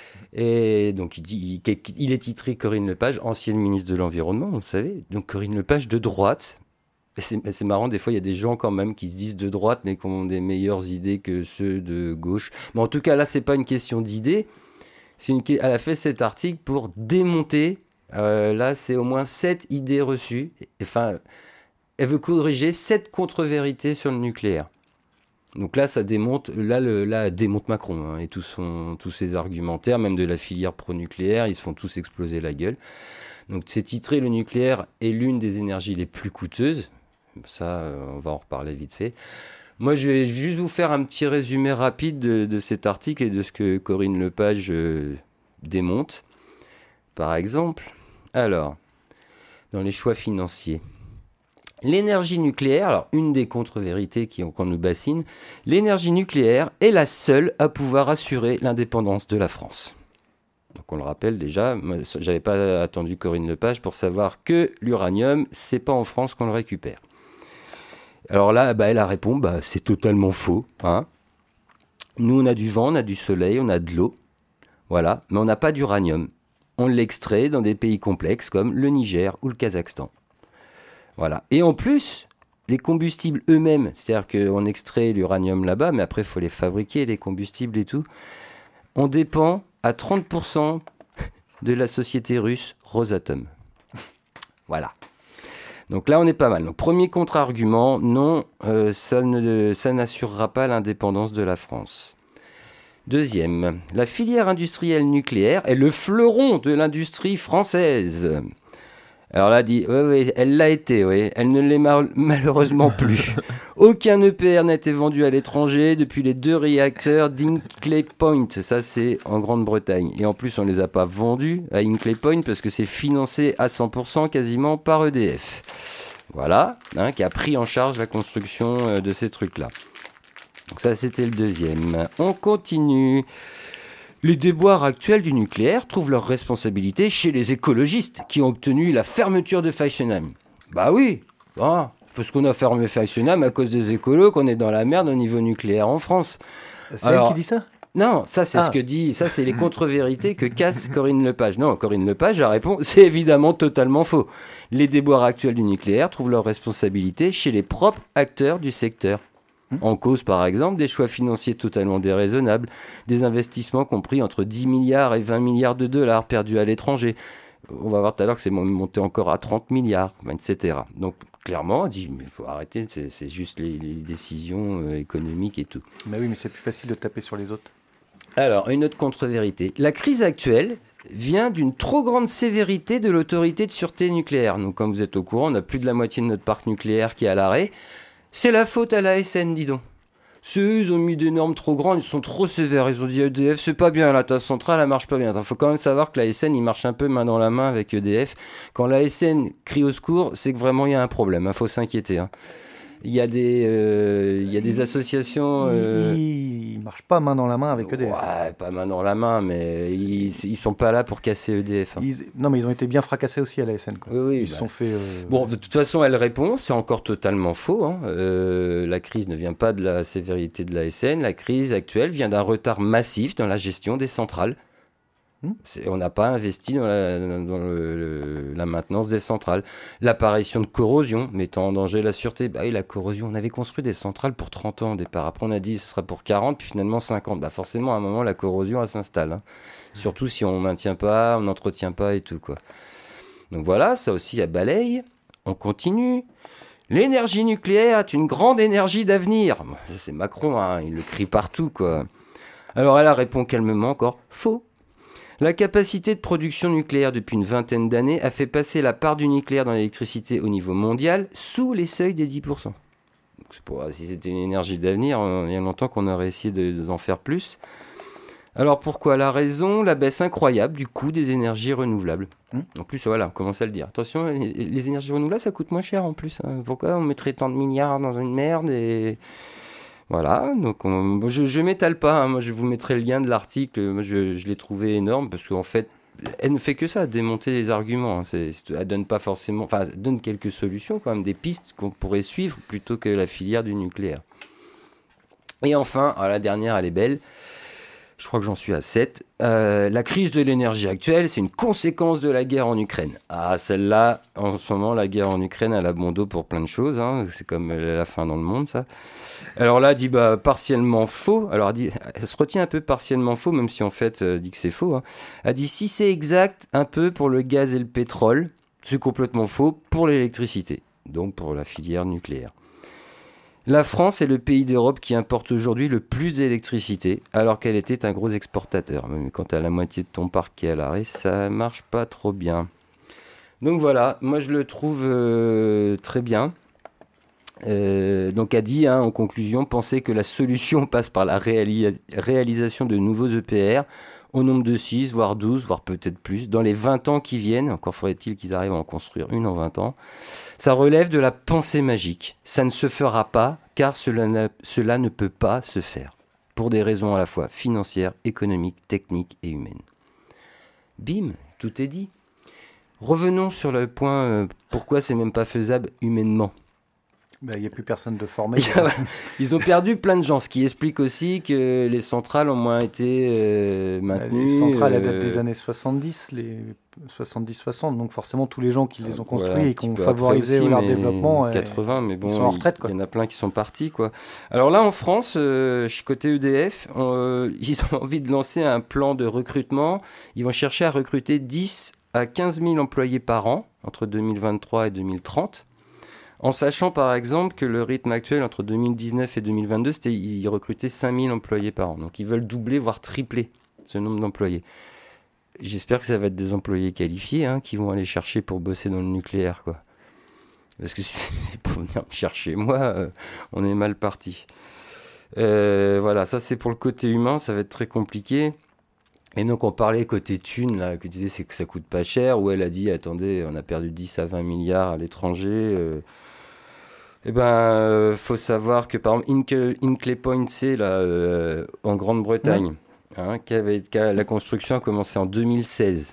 Et donc, il, dit, il, il est titré Corinne Lepage, ancienne ministre de l'Environnement, vous savez. Donc, Corinne Lepage de droite. Et c'est, c'est marrant, des fois, il y a des gens quand même qui se disent de droite, mais qui ont des meilleures idées que ceux de gauche. Mais en tout cas, là, c'est pas une question d'idées. C'est une, elle a fait cet article pour démonter, euh, là, c'est au moins sept idées reçues. Enfin, elle veut corriger sept contre-vérités sur le nucléaire. Donc là, ça démonte, là, le, là elle démonte Macron hein, et tout son, tous ses argumentaires, même de la filière pro-nucléaire, ils se font tous exploser la gueule. Donc c'est titré « Le nucléaire est l'une des énergies les plus coûteuses ». Ça, euh, on va en reparler vite fait. Moi, je vais juste vous faire un petit résumé rapide de, de cet article et de ce que Corinne Lepage euh, démonte. Par exemple, alors, dans les choix financiers. L'énergie nucléaire, alors une des contre-vérités qui, qu'on nous bassine, l'énergie nucléaire est la seule à pouvoir assurer l'indépendance de la France. Donc on le rappelle déjà, moi, j'avais pas attendu Corinne Lepage pour savoir que l'uranium, c'est pas en France qu'on le récupère. Alors là, bah, elle répond, bah, c'est totalement faux. Hein. Nous, on a du vent, on a du soleil, on a de l'eau, voilà, mais on n'a pas d'uranium. On l'extrait dans des pays complexes comme le Niger ou le Kazakhstan. Voilà. Et en plus, les combustibles eux-mêmes, c'est-à-dire qu'on extrait l'uranium là-bas, mais après, il faut les fabriquer, les combustibles et tout. On dépend à trente pour cent de la société russe Rosatom. Voilà. Donc là, on est pas mal. Donc, premier contre-argument, non, euh, ça, ne, ça n'assurera pas l'indépendance de la France. Deuxième, la filière industrielle nucléaire est le fleuron de l'industrie française. Alors là, dit, oui, oui, elle l'a été, oui. Elle ne l'est mal- malheureusement plus. Aucun E P R n'a été vendu à l'étranger depuis les deux réacteurs d'Hinkley Point. Ça, c'est en Grande-Bretagne. Et en plus, on ne les a pas vendus à Hinkley Point parce que c'est financé à cent pour cent quasiment par E D F. Voilà, hein, qui a pris en charge la construction euh, de ces trucs-là. Donc ça, c'était le deuxième. On continue. Les déboires actuels du nucléaire trouvent leur responsabilité chez les écologistes qui ont obtenu la fermeture de Fessenheim. Bah oui, hein, parce qu'on a fermé Fessenheim à cause des écolos qu'on est dans la merde au niveau nucléaire en France. C'est Alors, elle qui dit ça? Non, ça c'est Ah. ce que dit, ça c'est les contre-vérités que casse Corinne Lepage. Non, Corinne Lepage, elle répond, c'est évidemment totalement faux. Les déboires actuels du nucléaire trouvent leur responsabilité chez les propres acteurs du secteur. Mmh. En cause, par exemple, des choix financiers totalement déraisonnables, des investissements compris entre dix milliards et vingt milliards de dollars perdus à l'étranger. On va voir tout à l'heure que c'est monté encore à trente milliards, et cetera. Donc, clairement, on dit, mais il faut arrêter, c'est, c'est juste les, les décisions euh, économiques et tout. Mais oui, mais c'est plus facile de taper sur les autres. Alors, une autre contre-vérité. La crise actuelle vient d'une trop grande sévérité de l'autorité de sûreté nucléaire. Donc, comme vous êtes au courant, on a plus de la moitié de notre parc nucléaire qui est à l'arrêt. C'est la faute à l'A S N, dis donc. C'est eux, ils ont mis des normes trop grandes, ils sont trop sévères. Ils ont dit E D F, c'est pas bien, là, ta centrale, elle marche pas bien. Il faut quand même savoir que l'A S N, il marche un peu main dans la main avec E D F. Quand l'A S N crie au secours, c'est que vraiment il y a un problème, il hein, faut s'inquiéter. Hein. Il y a des, euh, il y a des associations... Euh... Ils ne marchent pas main dans la main avec E D F. Ouais, pas main dans la main, mais ils ne sont pas là pour casser E D F. Hein. Ils... Non, mais ils ont été bien fracassés aussi à l'A S N. Quoi. Oui, oui, ils bah... se sont fait... Euh... Bon, de toute façon, elle répond, c'est encore totalement faux. Hein. Euh, la crise ne vient pas de la sévérité de l'A S N. La crise actuelle vient d'un retard massif dans la gestion des centrales. C'est, on n'a pas investi dans, la, dans le, le, la maintenance des centrales. L'apparition de corrosion mettant en danger la sûreté. Bah oui, la corrosion, on avait construit des centrales pour trente ans au départ. Après, on a dit que ce sera pour quarante, puis finalement cinquante. Bah forcément, à un moment, la corrosion, elle s'installe. Hein. Surtout si on ne maintient pas, on n'entretient pas et tout, quoi. Donc voilà, ça aussi, à balaye. On continue. L'énergie nucléaire est une grande énergie d'avenir. C'est Macron, hein, il le crie partout, quoi. Alors elle répond calmement encore, faux. La capacité de production nucléaire depuis une vingtaine d'années a fait passer la part du nucléaire dans l'électricité au niveau mondial sous les seuils des dix pour cent. Donc c'est pour, si c'était une énergie d'avenir, il y a longtemps qu'on aurait essayé de, d'en faire plus. Alors pourquoi ? La raison, la baisse incroyable du coût des énergies renouvelables. Hum en plus, voilà, on commence à le dire. Attention, les, les énergies renouvelables, ça coûte moins cher en plus. Hein. Pourquoi on mettrait tant de milliards dans une merde et... Voilà, donc on, je ne m'étale pas, hein, moi je vous mettrai le lien de l'article, moi je, je l'ai trouvé énorme parce qu'en fait, elle ne fait que ça, démonter les arguments, hein, c'est, elle donne pas forcément, enfin, elle donne quelques solutions quand même, des pistes qu'on pourrait suivre plutôt que la filière du nucléaire. Et enfin, alors la dernière, elle est belle, je crois que j'en suis à sept, euh, la crise de l'énergie actuelle, c'est une conséquence de la guerre en Ukraine. Ah, celle-là, en ce moment, la guerre en Ukraine, elle a bon dos pour plein de choses, hein, c'est comme la fin dans le monde, ça. Alors là, elle dit bah, partiellement faux. Alors elle, dit, elle se retient un peu partiellement faux, même si en fait, elle dit que c'est faux. Hein. Elle dit si c'est exact un peu pour le gaz et le pétrole, c'est complètement faux pour l'électricité, donc pour la filière nucléaire. La France est le pays d'Europe qui importe aujourd'hui le plus d'électricité, alors qu'elle était un gros exportateur. Mais quand tu as la moitié de ton parc qui est à l'arrêt, ça marche pas trop bien. Donc voilà, moi je le trouve euh, très bien. Euh, donc a dit hein, en conclusion, penser que la solution passe par la réali- réalisation de nouveaux E P R au nombre de six, voire douze, voire peut-être plus, dans les vingt ans qui viennent, encore faudrait-il qu'ils arrivent à en construire une en vingt ans, ça relève de la pensée magique. Ça ne se fera pas, car cela, n'a, cela ne peut pas se faire, pour des raisons à la fois financières, économiques, techniques et humaines. Bim, tout est dit. Revenons sur le point euh, pourquoi c'est même pas faisable humainement. Il bah, n'y a plus personne de formé. Ils ont perdu plein de gens, ce qui explique aussi que les centrales ont moins été euh, maintenues. Les centrales, elles euh... datent des années soixante-dix, les soixante-dix soixante, donc forcément tous les gens qui les ont construits voilà, et qui ont favorisé aussi, leur développement, quatre-vingts, mais bon, ils sont en retraite. Il y en a plein qui sont partis, quoi. Alors là, en France, euh, côté E D F, euh, ils ont envie de lancer un plan de recrutement. Ils vont chercher à recruter dix à quinze mille employés par an entre deux mille vingt-trois et deux mille trente. En sachant par exemple que le rythme actuel entre deux mille dix-neuf et deux mille vingt-deux, c'était ils recrutaient cinq mille employés par an. Donc ils veulent doubler, voire tripler ce nombre d'employés. J'espère que ça va être des employés qualifiés hein, qui vont aller chercher pour bosser dans le nucléaire, quoi. Parce que si c'est pour venir me chercher, moi, euh, on est mal parti. Euh, voilà, ça c'est pour le côté humain, ça va être très compliqué. Et donc on parlait côté thune, là, que tu disais c'est que ça coûte pas cher, où elle a dit, attendez, on a perdu dix à vingt milliards à l'étranger. Euh, Eh ben, euh, faut savoir que par exemple, Hinkley, Hinkley Point C, là, euh, en Grande-Bretagne, ouais. hein, qui avait, qui a, la construction a commencé en deux mille seize.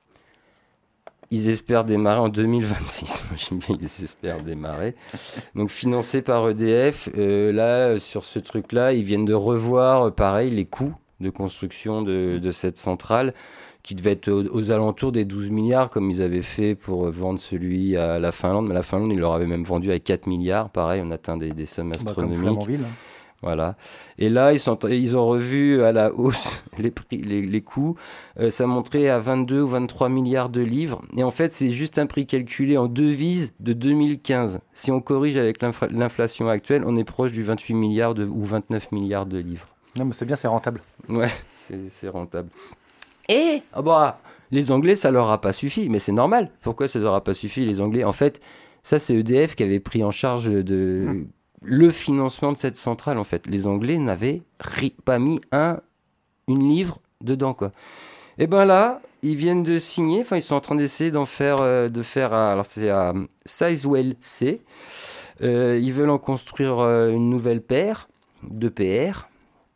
Ils espèrent démarrer en deux mille vingt-six. Moi, j'aime bien, ils espèrent démarrer. Donc, financé par E D F, euh, là, sur ce truc-là, ils viennent de revoir, pareil, les coûts de construction de, de cette centrale, qui devait être aux, aux alentours des douze milliards, comme ils avaient fait pour vendre celui à la Finlande. Mais la Finlande, ils leur avaient même vendu à quatre milliards. Pareil, on atteint des, des sommes astronomiques. Bah, comme Flamanville. Hein. Voilà. Et là, ils, sont, ils ont revu à la hausse les, prix, les, les coûts. Euh, ça montrait à vingt-deux ou vingt-trois milliards de livres. Et en fait, c'est juste un prix calculé en devises de deux mille quinze. Si on corrige avec l'infla- l'inflation actuelle, on est proche du vingt-huit milliards de, ou vingt-neuf milliards de livres. Non, mais c'est bien, c'est rentable. Ouais, c'est, c'est rentable. Et oh bah, les Anglais, ça leur a pas suffi. Mais c'est normal. Pourquoi ça leur a pas suffi, les Anglais ? En fait, ça, c'est E D F qui avait pris en charge de... Mmh. le financement de cette centrale, en fait. Les Anglais n'avaient ri- pas mis un, une livre dedans, quoi. Et ben là, ils viennent de signer, enfin, ils sont en train d'essayer d'en faire, euh, de faire, à, alors c'est à Sizewell C. Euh, ils veulent en construire euh, une nouvelle paire de P R.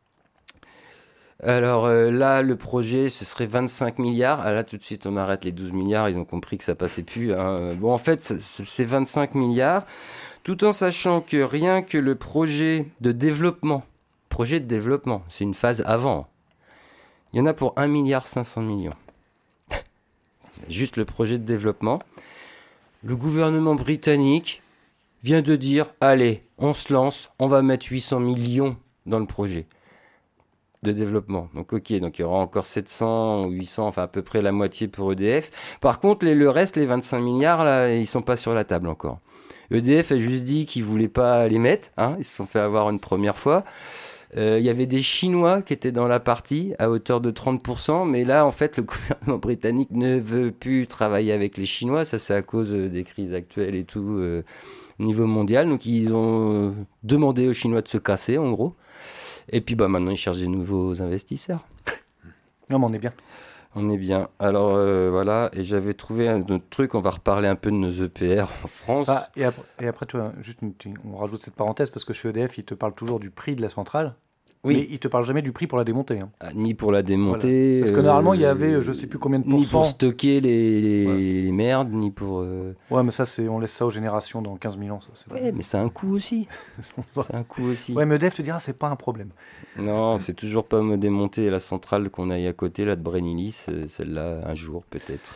Alors euh, là, le projet, ce serait vingt-cinq milliards. Ah, là, tout de suite, on arrête les douze milliards. Ils ont compris que ça passait plus. Hein. Bon, en fait, c'est, c'est vingt-cinq milliards. Tout en sachant que rien que le projet de développement, projet de développement, c'est une phase avant, il y en a pour un milliard cinq cents millions. C'est juste le projet de développement. Le gouvernement britannique vient de dire, allez, on se lance, on va mettre huit cents millions dans le projet de développement. Donc ok, donc il y aura encore sept cents ou huit cents, enfin à peu près la moitié pour E D F. Par contre, les, le reste, les vingt-cinq milliards, là, ils sont pas sur la table encore. E D F a juste dit qu'ils ne voulaient pas les mettre, hein, ils se sont fait avoir une première fois. Il euh, y avait des Chinois qui étaient dans la partie à hauteur de trente pour cent, mais là, en fait, le gouvernement britannique ne veut plus travailler avec les Chinois, ça c'est à cause des crises actuelles et tout, euh, au niveau mondial. Donc ils ont demandé aux Chinois de se casser, en gros. Et puis bah, maintenant, ils cherchent des nouveaux investisseurs. Non, mais on est bien. On est bien. Alors euh, voilà, et j'avais trouvé un autre truc, on va reparler un peu de nos E P R en France. Ah, et, après, et après, tu vois, juste une, on rajoute cette parenthèse parce que chez E D F, ils te parlent toujours du prix de la centrale. Oui. Mais ils te parlent jamais du prix pour la démonter. Hein. Ah, ni pour la démonter. Voilà. Parce que normalement, il y avait, je sais plus combien de pourcents. Ni pour stocker les, les, ouais. les merdes, ni pour. Euh... Ouais, mais ça, c'est, on laisse ça aux générations dans quinze mille ans. Ça, c'est ouais, mais c'est un coût aussi. c'est un coût aussi. Ouais, mais E D F te dira, c'est pas un problème. Non, c'est toujours pas me démonter la centrale qu'on a à côté, là, de Brennilis. Celle-là, un jour, peut-être.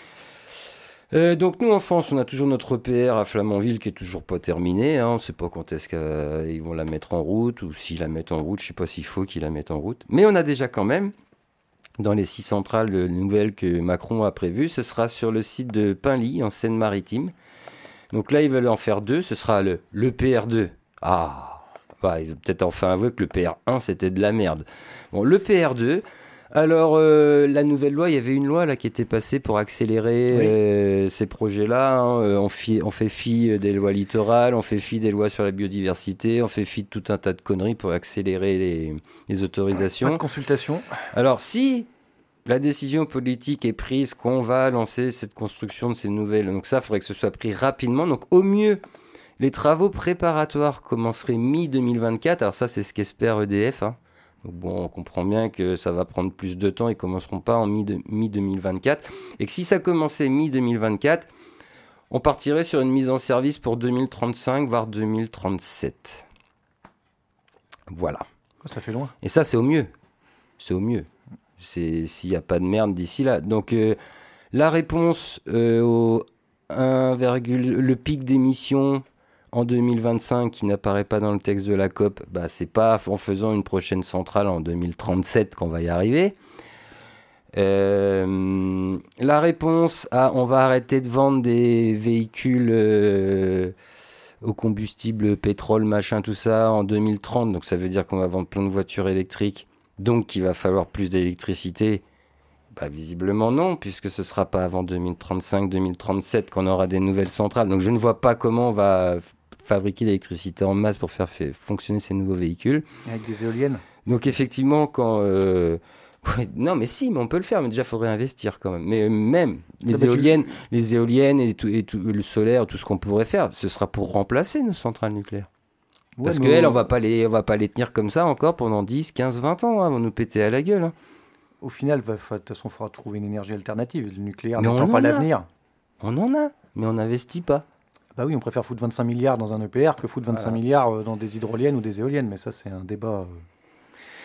Euh, donc nous en France on a toujours notre E P R à Flamanville qui est toujours pas terminé, hein. On ne sait pas quand est-ce qu'ils vont la mettre en route ou s'ils la mettent en route, je sais pas s'il faut qu'ils la mettent en route, mais on a déjà quand même dans les six centrales nouvelles que Macron a prévues, ce sera sur le site de Pinly en Seine-Maritime. Donc là ils veulent en faire deux, ce sera le, le P R deux. Ah, bah, ils ont peut-être enfin avoué que le P R un c'était de la merde. Bon, le P R deux. Alors, euh, la nouvelle loi, il y avait une loi là, qui était passée pour accélérer oui. euh, ces projets-là. Hein. On, fi- on fait fi des lois littorales, on fait fi des lois sur la biodiversité, on fait fi de tout un tas de conneries pour accélérer les, les autorisations. Pas de consultation. Alors, si la décision politique est prise qu'on va lancer cette construction de ces nouvelles, donc ça, il faudrait que ce soit pris rapidement. Donc, au mieux, les travaux préparatoires commenceraient mi-deux mille vingt-quatre. Alors ça, c'est ce qu'espère E D F, hein. Donc bon, on comprend bien que ça va prendre plus de temps, ils ne commenceront pas en mi-deux mille vingt-quatre. Et que si ça commençait mi-deux mille vingt-quatre, on partirait sur une mise en service pour deux mille trente-cinq, voire deux mille trente-sept. Voilà. Ça fait loin. Et ça, c'est au mieux. C'est au mieux. C'est, s'il n'y a pas de merde d'ici là. Donc, euh, la réponse euh, au un, le pic d'émissions en deux mille vingt-cinq, qui n'apparaît pas dans le texte de la C O P, bah, c'est pas en faisant une prochaine centrale en deux mille trente-sept qu'on va y arriver. Euh, la réponse à on va arrêter de vendre des véhicules euh, au combustible, pétrole, machin, tout ça en deux mille trente. Donc ça veut dire qu'on va vendre plein de voitures électriques. Donc qu'il va falloir plus d'électricité. Bah, visiblement non, puisque ce ne sera pas avant deux mille trente-cinq deux mille trente-sept qu'on aura des nouvelles centrales. Donc je ne vois pas comment on va fabriquer l'électricité en masse pour faire f- fonctionner ces nouveaux véhicules. Avec des éoliennes. Donc effectivement, quand... Euh... Ouais, non mais si, mais on peut le faire, mais déjà il faudrait investir quand même. Mais euh, même les ah, éoliennes, tu... les éoliennes et, tout, et tout, le solaire, tout ce qu'on pourrait faire, ce sera pour remplacer nos centrales nucléaires. Ouais, Parce qu'elles, on... on va pas les, on va pas les tenir comme ça encore pendant dix, quinze, vingt ans, hein, vont nous péter à la gueule. Hein. Au final, de toute façon, il faudra trouver une énergie alternative. Le nucléaire n'étant pas l'avenir. On en a, mais on n'investit pas. Bah oui, on préfère foutre vingt-cinq milliards dans un E P R que foutre vingt-cinq voilà. milliards dans des hydroliennes ou des éoliennes. Mais ça, c'est un débat.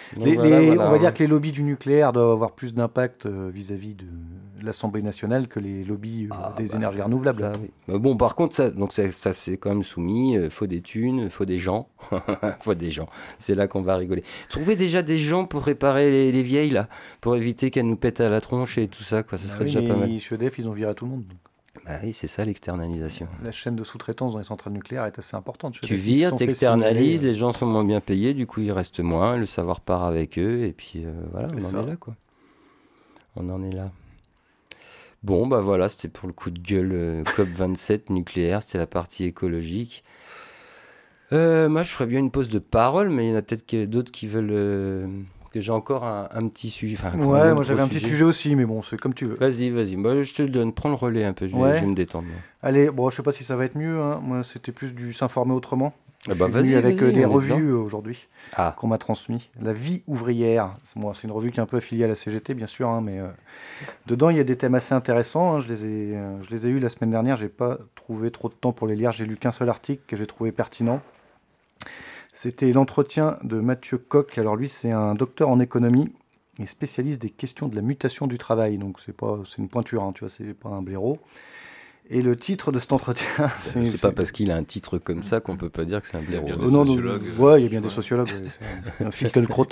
Les, voilà, les, voilà. On va dire que les lobbies du nucléaire doivent avoir plus d'impact euh, vis-à-vis de l'Assemblée nationale que les lobbies euh, Ah, des bah, énergies renouvelables. Ça, oui. Mais bon, par contre, ça, donc ça, ça c'est quand même soumis. Il faut des thunes, il faut des gens. faut des gens. C'est là qu'on va rigoler. Trouver déjà des gens pour réparer les, les vieilles, là, pour éviter qu'elles nous pètent à la tronche et tout ça, quoi. Ça Bah serait oui, déjà pas mal. mais chez E D F, ils ont viré tout le monde. Bah oui, c'est ça l'externalisation. La chaîne de sous-traitance dans les centrales nucléaires est assez importante. Chez Tu E D F. Ils se vires, sont fait t'externalises, signaler, les gens sont moins bien payés, du coup il reste moins, le savoir part avec eux, et puis euh, voilà, C'est on en ça. est là, quoi. On en est là. Bon, bah voilà, c'était pour le coup de gueule euh, COP vingt-sept nucléaire, c'était la partie écologique. Euh, moi, je ferais bien une pause de parole, mais il y en a peut-être que- d'autres qui veulent euh, que j'ai encore un, un petit sujet. Enfin, euh, un Ouais, autre moi j'avais gros un petit sujet aussi, mais bon, c'est comme tu veux. Vas-y, vas-y, moi, je te le donne, prends le relais un peu, je vais, Ouais. je vais me détendre. moi. Allez, bon, je sais pas si ça va être mieux. Hein. Moi, c'était plus du s'informer autrement. Ah Je bah, suis venu vas-y, avec vas-y, euh, des on est revues dedans. euh, aujourd'hui Ah, qu'on m'a transmis. La vie ouvrière, c'est moi, c'est une revue qui est un peu affiliée à la C G T, bien sûr, hein, mais euh, dedans il y a des thèmes assez intéressants. Hein. Je les ai, euh, je les ai eus la semaine dernière. J'ai pas trouvé trop de temps pour les lire. J'ai lu qu'un seul article que j'ai trouvé pertinent. C'était l'entretien de Mathieu Coq. Alors lui, c'est un docteur en économie et spécialiste des questions de la mutation du travail. Donc c'est pas, c'est une pointure, hein, tu vois, c'est pas un blaireau. Et le titre de cet entretien, c'est, c'est pas parce qu'il a un titre comme ça qu'on peut pas dire que c'est un blaireau. bien Oh des non, non, sociologues, ouais, il y a bien tu des vois. sociologues. Ouais, c'est un, un Finkielkraut.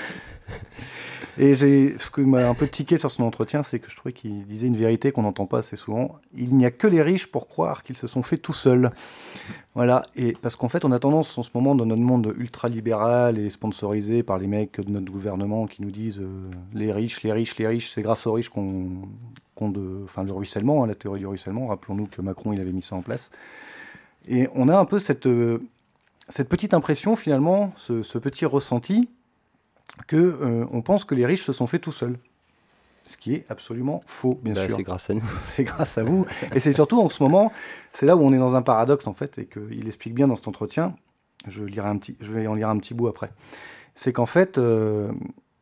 Et j'ai, ce qui m'a un peu tiqué sur son entretien, c'est que je trouvais qu'il disait une vérité qu'on n'entend pas assez souvent. Il n'y a que les riches pour croire qu'ils se sont faits tout seuls. Voilà. Et parce qu'en fait, on a tendance en ce moment dans notre monde ultra-libéral et sponsorisé par les mecs de notre gouvernement qui nous disent euh, les riches, les riches, les riches, c'est grâce aux riches qu'on, qu'on de, enfin le ruissellement, hein, la théorie du ruissellement. Rappelons-nous que Macron, il avait mis ça en place. Et on a un peu cette, euh, cette petite impression finalement, ce, ce petit ressenti que euh, on pense que les riches se sont faits tout seuls. Ce qui est absolument faux, bien Bah, sûr. c'est grâce à nous. C'est grâce à vous. Et c'est surtout en ce moment, c'est là où on est dans un paradoxe en fait, et qu'il explique bien dans cet entretien. Je, lirai un petit, je vais en lire un petit bout après. C'est qu'en fait, euh,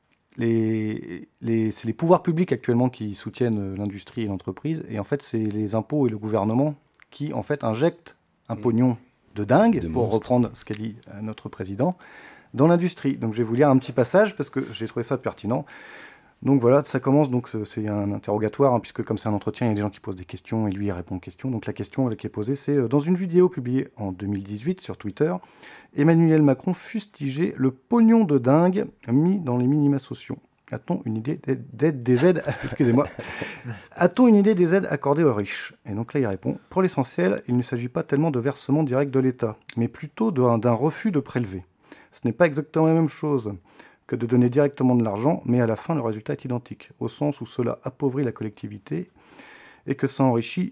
les, les, c'est les pouvoirs publics actuellement qui soutiennent l'industrie et l'entreprise, et en fait, c'est les impôts et le gouvernement qui en fait injectent un Mmh. pognon de dingue, De pour monstre. reprendre ce qu'a dit euh, notre président, dans l'industrie. Donc je vais vous lire un petit passage parce que j'ai trouvé ça pertinent. Donc voilà, ça commence, donc c'est- c'est un interrogatoire, hein, puisque comme c'est un entretien, il y a des gens qui posent des questions et lui il répond aux questions. Donc la question qui est posée, c'est euh, dans une vidéo publiée en deux mille dix-huit sur Twitter, Emmanuel Macron fustigeait le pognon de dingue mis dans les minima sociaux. A-t-on une idée d'aide, d'aide des aides Excusez-moi. A-t-on une idée des aides accordées aux riches ? Et donc là, il répond pour l'essentiel, il ne s'agit pas tellement de versement direct de l'État, mais plutôt d'un, d'un refus de prélever. Ce n'est pas exactement la même chose que de donner directement de l'argent, mais à la fin, le résultat est identique, au sens où cela appauvrit la collectivité et que ça enrichit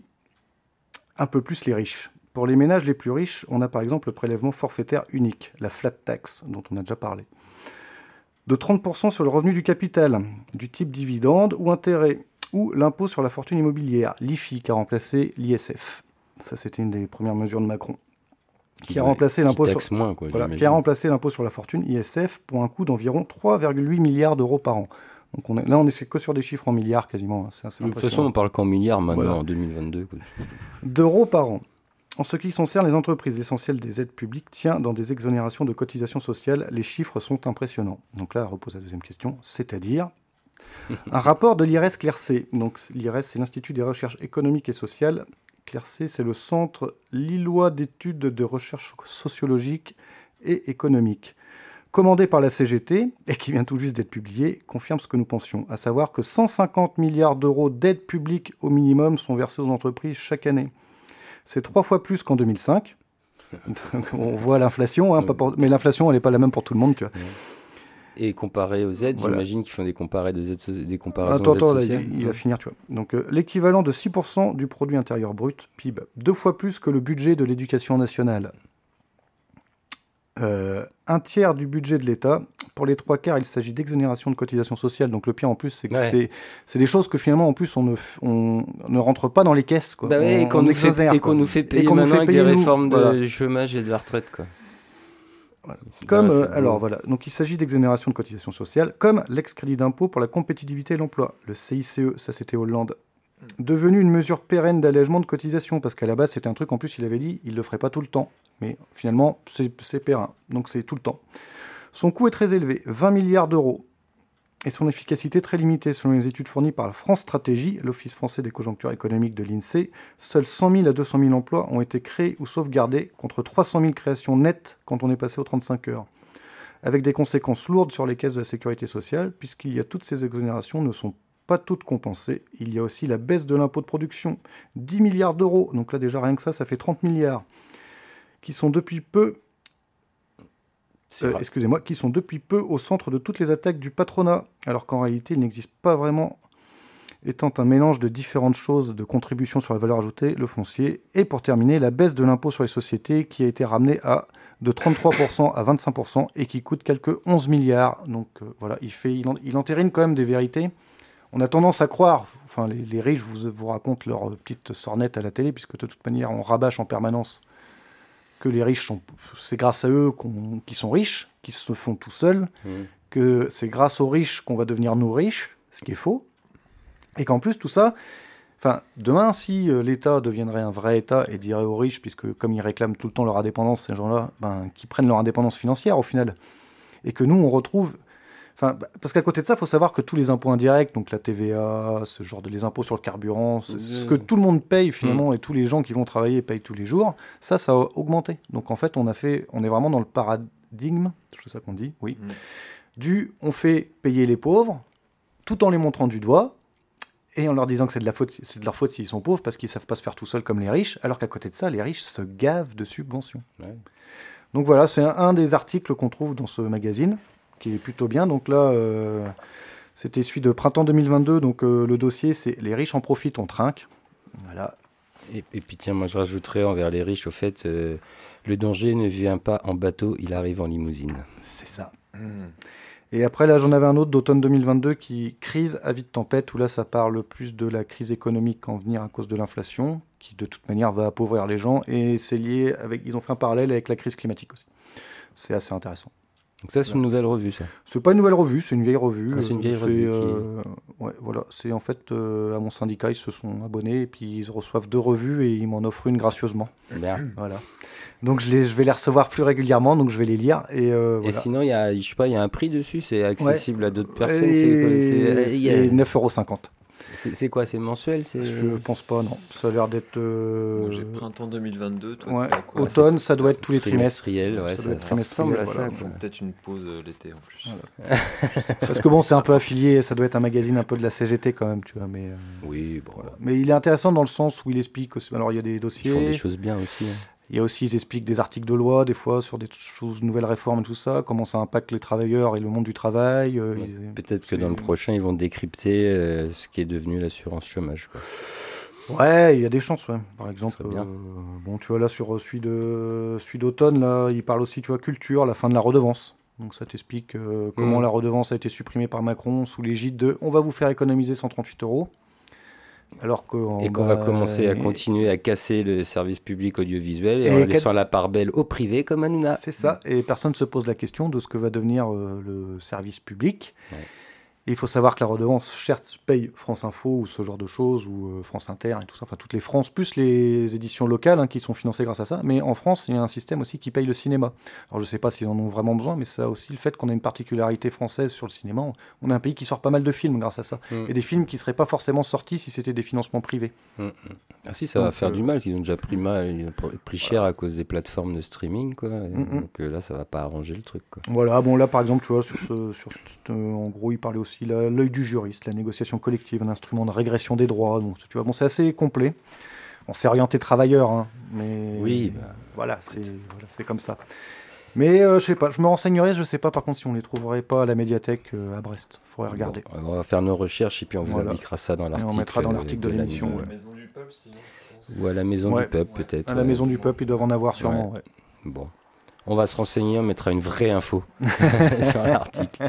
un peu plus les riches. Pour les ménages les plus riches, on a par exemple le prélèvement forfaitaire unique, la flat tax, dont on a déjà parlé, de trente pour cent sur le revenu du capital, du type dividende ou intérêt, ou l'impôt sur la fortune immobilière, l'I F I, qui a remplacé l'I S F. Ça, c'était une des premières mesures de Macron. Qui a remplacé Qui l'impôt sur... taxe moins, quoi, Voilà, j'imagine. qui a remplacé l'impôt sur la fortune, I S F, pour un coût d'environ trois virgule huit milliards d'euros par an. Donc on est, là, on est que sur des chiffres en milliards quasiment. C'est assez De toute façon, impressionnant. on parle qu'en milliards maintenant, Voilà. en deux mille vingt-deux. quoi. D'euros par an. En ce qui concerne les entreprises, l'essentiel des aides publiques tient dans des exonérations de cotisations sociales. Les chiffres sont impressionnants. Donc là, repose la deuxième question, c'est-à-dire un rapport de l'I R S C L E R C. Donc l'I R S, c'est l'Institut des recherches économiques et sociales. C L E R C, c'est le Centre lillois d'études de recherche sociologique et économique. Commandé par la C G T, et qui vient tout juste d'être publié, confirme ce que nous pensions, à savoir que cent cinquante milliards d'euros d'aides publiques au minimum sont versés aux entreprises chaque année. C'est trois fois plus qu'en deux mille cinq. Donc, on voit l'inflation, hein, pas pour- mais l'inflation, elle n'est pas la même pour tout le monde. Tu vois. Et comparé aux aides, Voilà. j'imagine qu'ils font des, comparés de aides, so- des comparaisons Attends, aux aides attends, là, sociales. il, il va finir, tu vois. Donc, euh, l'équivalent de six pour cent du produit intérieur brut, P I B, deux fois plus que le budget de l'éducation nationale. Euh, un tiers du budget de l'État. Pour les trois quarts, il s'agit d'exonération de cotisations sociales. Donc le pire en plus, c'est que Ouais. c'est, c'est des choses que finalement, en plus, on ne, f- on ne rentre pas dans les caisses. Quoi. Bah ouais, On- et qu'on on nous, fait, exonère, et quoi. qu'on nous fait Et payer qu'on nous maintenant fait avec payer, des nous. réformes de Voilà. chômage et de la retraite. Quoi. Comme, Bah, euh, c'est beau. alors voilà, donc il s'agit d'exonération de cotisations sociales, comme l'ex-crédit d'impôt pour la compétitivité et l'emploi, le C I C E, ça c'était Hollande, devenu une mesure pérenne d'allègement de cotisations, parce qu'à la base c'était un truc, en plus il avait dit, il le ferait pas tout le temps, mais finalement c'est, c'est périn, donc c'est tout le temps. Son coût est très élevé, vingt milliards d'euros. Et son efficacité très limitée. Selon les études fournies par la France Stratégie, l'Office français des conjonctures économiques de l'INSEE, seuls cent mille à deux cent mille emplois ont été créés ou sauvegardés, contre trois cent mille créations nettes quand on est passé aux trente-cinq heures. Avec des conséquences lourdes sur les caisses de la sécurité sociale, puisqu'il y a toutes ces exonérations ne sont pas toutes compensées. Il y a aussi la baisse de l'impôt de production, dix milliards d'euros, donc là déjà rien que ça, ça fait trente milliards, qui sont depuis peu... Euh, excusez-moi, qui sont depuis peu au centre de toutes les attaques du patronat, alors qu'en réalité, il n'existe pas vraiment, étant un mélange de différentes choses, de contributions sur la valeur ajoutée, le foncier, et pour terminer, la baisse de l'impôt sur les sociétés, qui a été ramenée à de trente-trois pour cent à vingt-cinq pour cent, et qui coûte quelques onze milliards. Donc euh, voilà, il, fait, il, en, il entérine quand même des vérités. On a tendance à croire, enfin les, les riches vous, vous racontent leur petite sornette à la télé, puisque de toute manière, on rabâche en permanence que les riches sont, c'est grâce à eux qu'on, qu'ils sont riches, qu'ils se font tout seuls, mmh. que c'est grâce aux riches qu'on va devenir nous riches, ce qui est faux, et qu'en plus tout ça, enfin demain si l'État deviendrait un vrai État et dirait aux riches, puisque comme ils réclament tout le temps leur indépendance, ces gens-là, ben qu'ils prennent leur indépendance financière au final, et que nous on retrouve, enfin parce qu'à côté de ça, il faut savoir que tous les impôts indirects, donc la T V A, ce genre de les impôts sur le carburant, c'est ce que tout le monde paye finalement, mmh. et tous les gens qui vont travailler payent tous les jours, ça, ça a augmenté. Donc en fait, on a fait, on est vraiment dans le paradigme, c'est ça qu'on dit, oui, mmh. du, on fait payer les pauvres, tout en les montrant du doigt, et en leur disant que c'est de la faute, c'est de leur faute s'ils sont pauvres parce qu'ils savent pas se faire tout seuls comme les riches, alors qu'à côté de ça, les riches se gavent de subventions. Ouais. Donc voilà, c'est un, un des articles qu'on trouve dans ce magazine, qui est plutôt bien. Donc là, euh, c'était celui de printemps deux mille vingt-deux. Donc euh, le dossier, c'est « Les riches en profitent, on trinque ». Voilà. Et, et puis tiens, moi je rajouterais envers les riches, au fait, euh, le danger ne vient pas en bateau, il arrive en limousine. C'est ça. Mmh. Et après, là, j'en avais un autre d'automne deux mille vingt-deux qui « Crise, avis de tempête », où là, ça parle plus de la crise économique en venir à cause de l'inflation, qui de toute manière va appauvrir les gens. Et c'est lié avec, ils ont fait un parallèle avec la crise climatique aussi. C'est assez intéressant. Donc ça, c'est une nouvelle revue, ça. C'est pas une nouvelle revue, c'est une vieille revue. Ah, c'est une vieille c'est, revue. Euh, qui... ouais, voilà. C'est en fait, euh, à mon syndicat, ils se sont abonnés et puis ils reçoivent deux revues et ils m'en offrent une gracieusement. Bien. Voilà. Donc je, les, je vais les recevoir plus régulièrement, donc je vais les lire. Et, euh, et voilà. sinon, il y a, je sais pas, il y a un prix dessus, c'est accessible ouais. à d'autres personnes. Et c'est quoi, c'est, c'est a... neuf euros cinquante. C'est, c'est quoi, c'est mensuel c'est... Je pense pas, non. Ça a l'air d'être... Euh... Moi, j'ai printemps deux mille vingt-deux. Toi, ouais. quoi, automne, ça doit être tous les trimestres. Trimestriel, ouais, ça, ça, ça ressemble à ça. Il faut peut-être une pause euh, l'été en plus. Voilà. Parce que bon, c'est un peu affilié, ça doit être un magazine un peu de la C G T quand même, tu vois. Mais, euh... oui, bon. Voilà. Mais il est intéressant dans le sens où il explique aussi. Alors, il y a des dossiers. Ils font des choses bien aussi. Hein. Il y a aussi, ils expliquent des articles de loi, des fois, sur des choses, nouvelles réformes et tout ça, comment ça impacte les travailleurs et le monde du travail. Euh, ouais, ils, peut-être que dans le prochain, ils vont décrypter euh, ce qui est devenu l'assurance chômage. Quoi. Ouais, il y a des chances, ouais. Par exemple, euh, bon, tu vois, là, sur celui, de, celui d'automne, là, il parle aussi, tu vois, culture, la fin de la redevance. Donc ça t'explique euh, comment mmh. la redevance a été supprimée par Macron sous l'égide de « on va vous faire économiser cent trente-huit euros ». Alors que, et qu'on bah, va commencer à continuer à casser le service public audiovisuel et, et en laissant la part belle au privé comme Hanouna. C'est ça, et personne ne se pose la question de ce que va devenir euh, le service public. Ouais. Et il faut savoir que la redevance, certes, paye France Info ou ce genre de choses, ou euh, France Inter et tout ça, enfin toutes les France, plus les éditions locales hein, qui sont financées grâce à ça. Mais en France, il y a un système aussi qui paye le cinéma. Alors je ne sais pas s'ils en ont vraiment besoin, mais ça a aussi le fait qu'on a une particularité française sur le cinéma. On a un pays qui sort pas mal de films grâce à ça. Mmh. Et des films qui ne seraient pas forcément sortis si c'était des financements privés. Mmh. Ah si, ça donc, va faire euh... du mal, ils ont déjà pris, mal, ils ont pris cher voilà. à cause des plateformes de streaming. Quoi. Mmh. Donc euh, là, ça ne va pas arranger le truc. Quoi. Voilà, bon là par exemple, tu vois, sur ce, sur ce, euh, en gros, il parlait aussi là, l'œil du juriste, la négociation collective, un instrument de régression des droits. Donc, tu vois, bon, c'est assez complet. On s'est orienté travailleur, hein, mais oui, bah, voilà, c'est, voilà, c'est comme ça. Mais euh, je sais pas, je me renseignerai, je sais pas par contre si on les trouverait pas à la médiathèque euh, à Brest. Il faudrait regarder. Bon, on va faire nos recherches et puis on vous voilà. indiquera ça dans l'article. Et on mettra dans l'article de, de, de l'émission. À ouais. la maison du peuple, sinon. Ou à la maison ouais. du peuple, ouais. peut-être. À la ouais. maison du peuple, ils doivent en avoir sûrement. Ouais. Ouais. Bon. On va se renseigner, on mettra une vraie info sur l'article.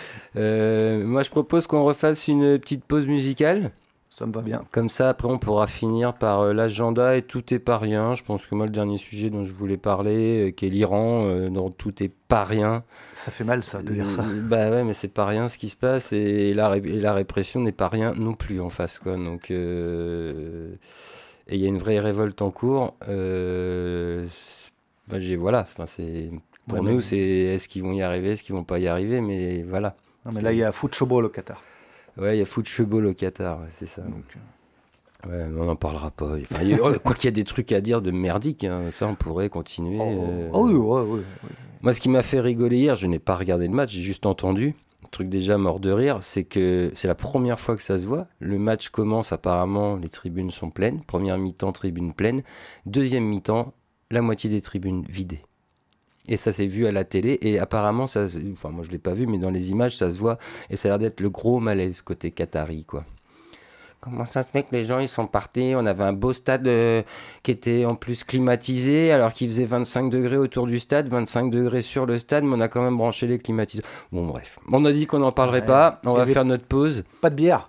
Euh, moi, je propose qu'on refasse une petite pause musicale. Ça me va bien. Comme ça, après, on pourra finir par euh, l'agenda et tout est pas rien. Je pense que moi, le dernier sujet dont je voulais parler, euh, qui est l'Iran, euh, dont tout est pas rien. Ça fait mal, ça, de dire ça. Euh, bah ouais, mais c'est pas rien ce qui se passe et la, ré- et la répression n'est pas rien non plus en face, quoi. Donc, euh, et il y a une vraie révolte en cours. Euh, bah, j'ai, voilà, enfin, c'est Pour Ouais, nous, mais- c'est est-ce qu'ils vont y arriver, est-ce qu'ils vont pas y arriver, mais voilà. Non, mais là, il y a football au Qatar. Ouais, il y a football au Qatar, ouais, c'est ça. Donc, Ouais, mais on n'en parlera pas. Enfin, il y a- quoi qu'il y a des trucs à dire de merdique, hein, ça on pourrait continuer. euh. oh, oui, ouais, ouais, ouais. Moi, ce qui m'a fait rigoler hier, je n'ai pas regardé le match, j'ai juste entendu, un truc déjà mort de rire, c'est que c'est la première fois que ça se voit. Le match commence, apparemment, les tribunes sont pleines. Première mi-temps, tribune pleine. Deuxième mi-temps, la moitié des tribunes vidées. Et ça s'est vu à la télé, et apparemment, ça, se- enfin moi je l'ai pas vu, mais dans les images, ça se voit, et ça a l'air d'être le gros malaise côté qatari, quoi. Comment ça se fait que les gens ils sont partis? On avait un beau stade euh, qui était en plus climatisé, alors qu'il faisait vingt-cinq degrés autour du stade, vingt-cinq degrés sur le stade, mais on a quand même branché les climatiseurs. Bon bref, on a dit qu'on n'en parlerait Ouais. pas, on Il y va avait- faire notre pause, Pas de bière.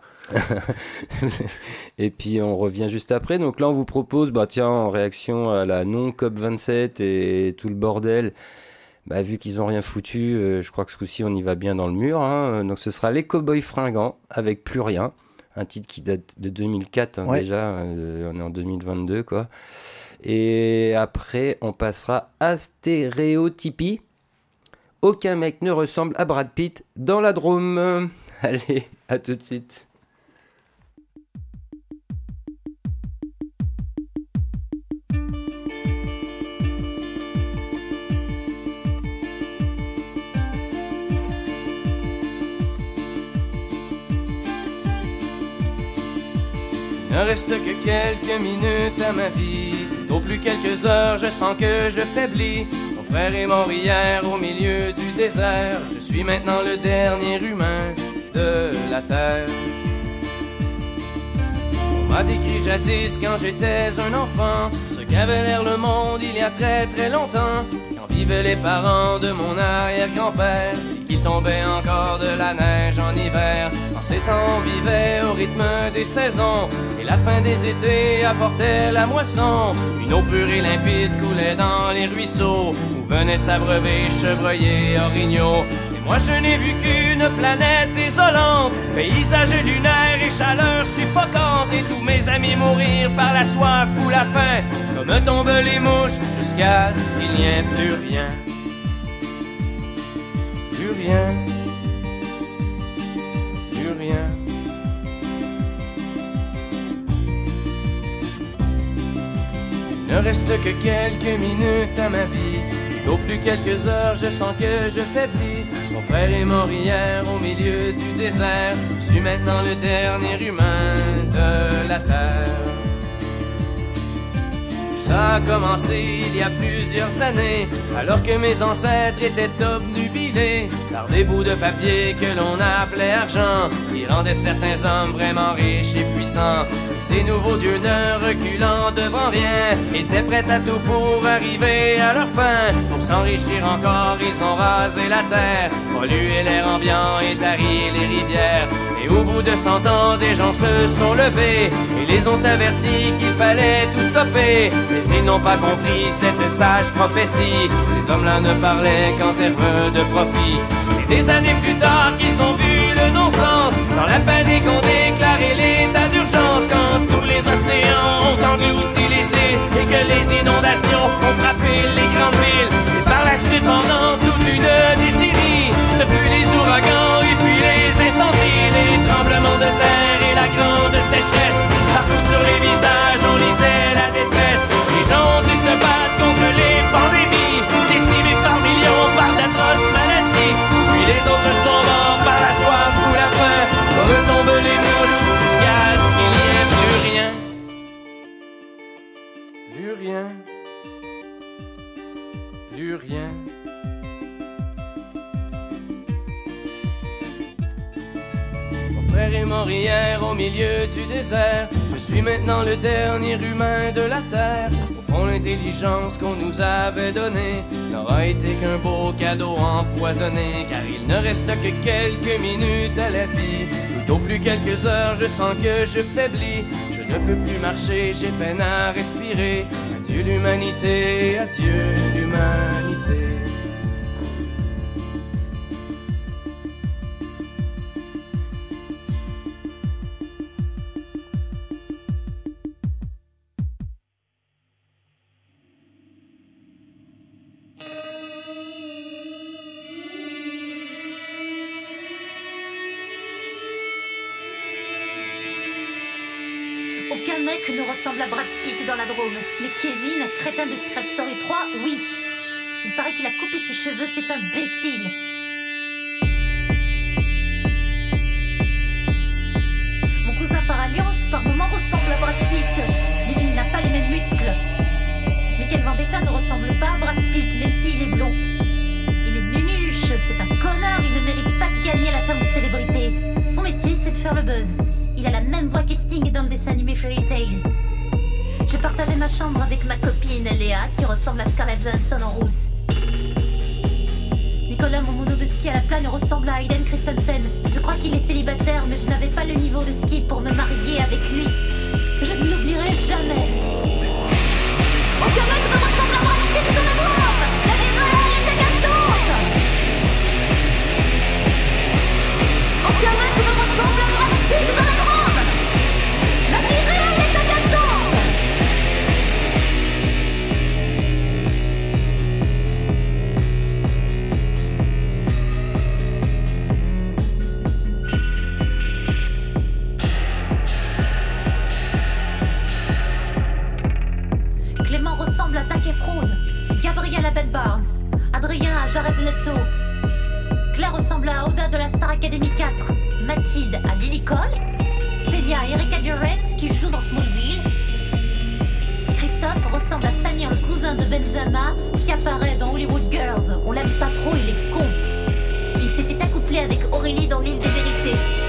et puis on revient juste après. Donc là on vous propose, bah tiens, en réaction à la non-COP vingt-sept et tout le bordel, bah, vu qu'ils ont rien foutu, euh, je crois que ce coup-ci on y va bien dans le mur, hein. Donc ce sera les Cowboys fringants avec Plus rien. Un titre qui date de deux mille quatre, hein, Ouais. déjà, euh, on est en deux mille vingt-deux, quoi. Et après, on passera à Stéréotypie. Aucun mec ne ressemble à Brad Pitt dans la Drôme. Allez, à tout de suite. Ne reste que quelques minutes à ma vie, tout au plus quelques heures, je sens que je faiblis. Mon frère est mort hier au milieu du désert, je suis maintenant le dernier humain de la terre. On m'a décrit jadis quand j'étais un enfant, ce qu'avait l'air le monde il y a très très longtemps, quand vivaient les parents de mon arrière-grand-père, et qu'il tombait encore de la neige en hiver. En ces temps on vivait au rythme des saisons, et la fin des étés apportait la moisson. Une eau pure et limpide coulait dans les ruisseaux, où venaient s'abreuver chevreuils et orignaux. Moi je n'ai vu qu'une planète désolante, paysage lunaire et chaleur suffocante, et tous mes amis mourir par la soif ou la faim, comme tombent les mouches, jusqu'à ce qu'il n'y ait plus rien. Plus rien. Plus rien. Il ne reste que quelques minutes à ma vie, au plus quelques heures, je sens que je faiblis. Mon frère est mort hier au milieu du désert, je suis maintenant le dernier humain de la terre. Ça a commencé il y a plusieurs années, alors que mes ancêtres étaient obnubilés par des bouts de papier que l'on appelait argent, qui rendaient certains hommes vraiment riches et puissants. Ces nouveaux dieux ne reculant devant rien, étaient prêts à tout pour arriver à leur fin. Pour s'enrichir encore, ils ont rasé la terre, pollué l'air ambiant et tari les rivières. Et au bout de cent ans, des gens se sont levés et les ont avertis qu'il fallait tout stopper. Mais ils n'ont pas compris cette sage prophétie, ces hommes-là ne parlaient qu'en termes de profit. C'est des années plus tard qu'ils ont vu le non-sens, dans la panique on déclaré l'état d'urgence, quand tous les océans ont englouti les îles et que les inondations ont frappé les grandes villes. Et par la suite, pendant toute une décennie, ce fut les ouragans et puis les incendies, les tremblements de terre et la grande sécheresse. Partout sur les visages on lisait la détresse. Les gens ont dû se battre contre les pandémies, décimés par millions par d'atroces maladies. Puis les autres sont morts par la soif ou la faim, comme tombent les mouches, jusqu'à ce qu'il n'y ait plus rien. Plus rien. Plus rien. Mon frère est mort hier au milieu du désert, je suis maintenant le dernier humain de la terre. Au fond, l'intelligence qu'on nous avait donnée n'aura été qu'un beau cadeau empoisonné, car il ne reste que quelques minutes à la vie. Tout au plus quelques heures, je sens que je faiblis. Je ne peux plus marcher, j'ai peine à respirer. Adieu l'humanité, adieu l'humanité. Aucun mec ne ressemble à Brad Pitt dans la Drôme. Mais Kevin, crétin de Secret Story trois, oui. Il paraît qu'il a coupé ses cheveux, c'est imbécile. Mon cousin par alliance, par moments, ressemble à Brad Pitt. Mais il n'a pas les mêmes muscles. Michael Vendetta ne ressemble pas à Brad Pitt, même s'il est blond. Il est nunuche, c'est un connard, il ne mérite pas de gagner la femme de célébrité. Son métier, c'est de faire le buzz. Il a la même voix que Sting dans le dessin animé Fairy Tail. J'ai partagé ma chambre avec ma copine Léa, qui ressemble à Scarlett Johansson en rousse. Nicolas, mon mono de ski à la plane, ressemble à Hayden Christensen. Je crois qu'il est célibataire, mais je n'avais pas le niveau de ski pour me marier avec lui. Je ne l'oublierai jamais. Aucun mec ne ressemble à Brad Pitt dans la Drôme. La vie réelle est agaçante. Aucun mec ne ressemble à Brad Pitt dans la Drôme. La vie réelle est agaçante. Clément ressemble à Zac Efron, Gabriel à Ben Barnes, Adrien à Jared Leto. Claire ressemble à Oda de la Star Academy quatre, Mathilde à Lily Cole, Célia à Erika Durance qui joue dans Smallville. Christophe ressemble à Samir, le cousin de Benzema qui apparaît dans Hollywood Girls. On l'aime pas trop, il est con. Il s'était accouplé avec Aurélie dans l'île des vérités.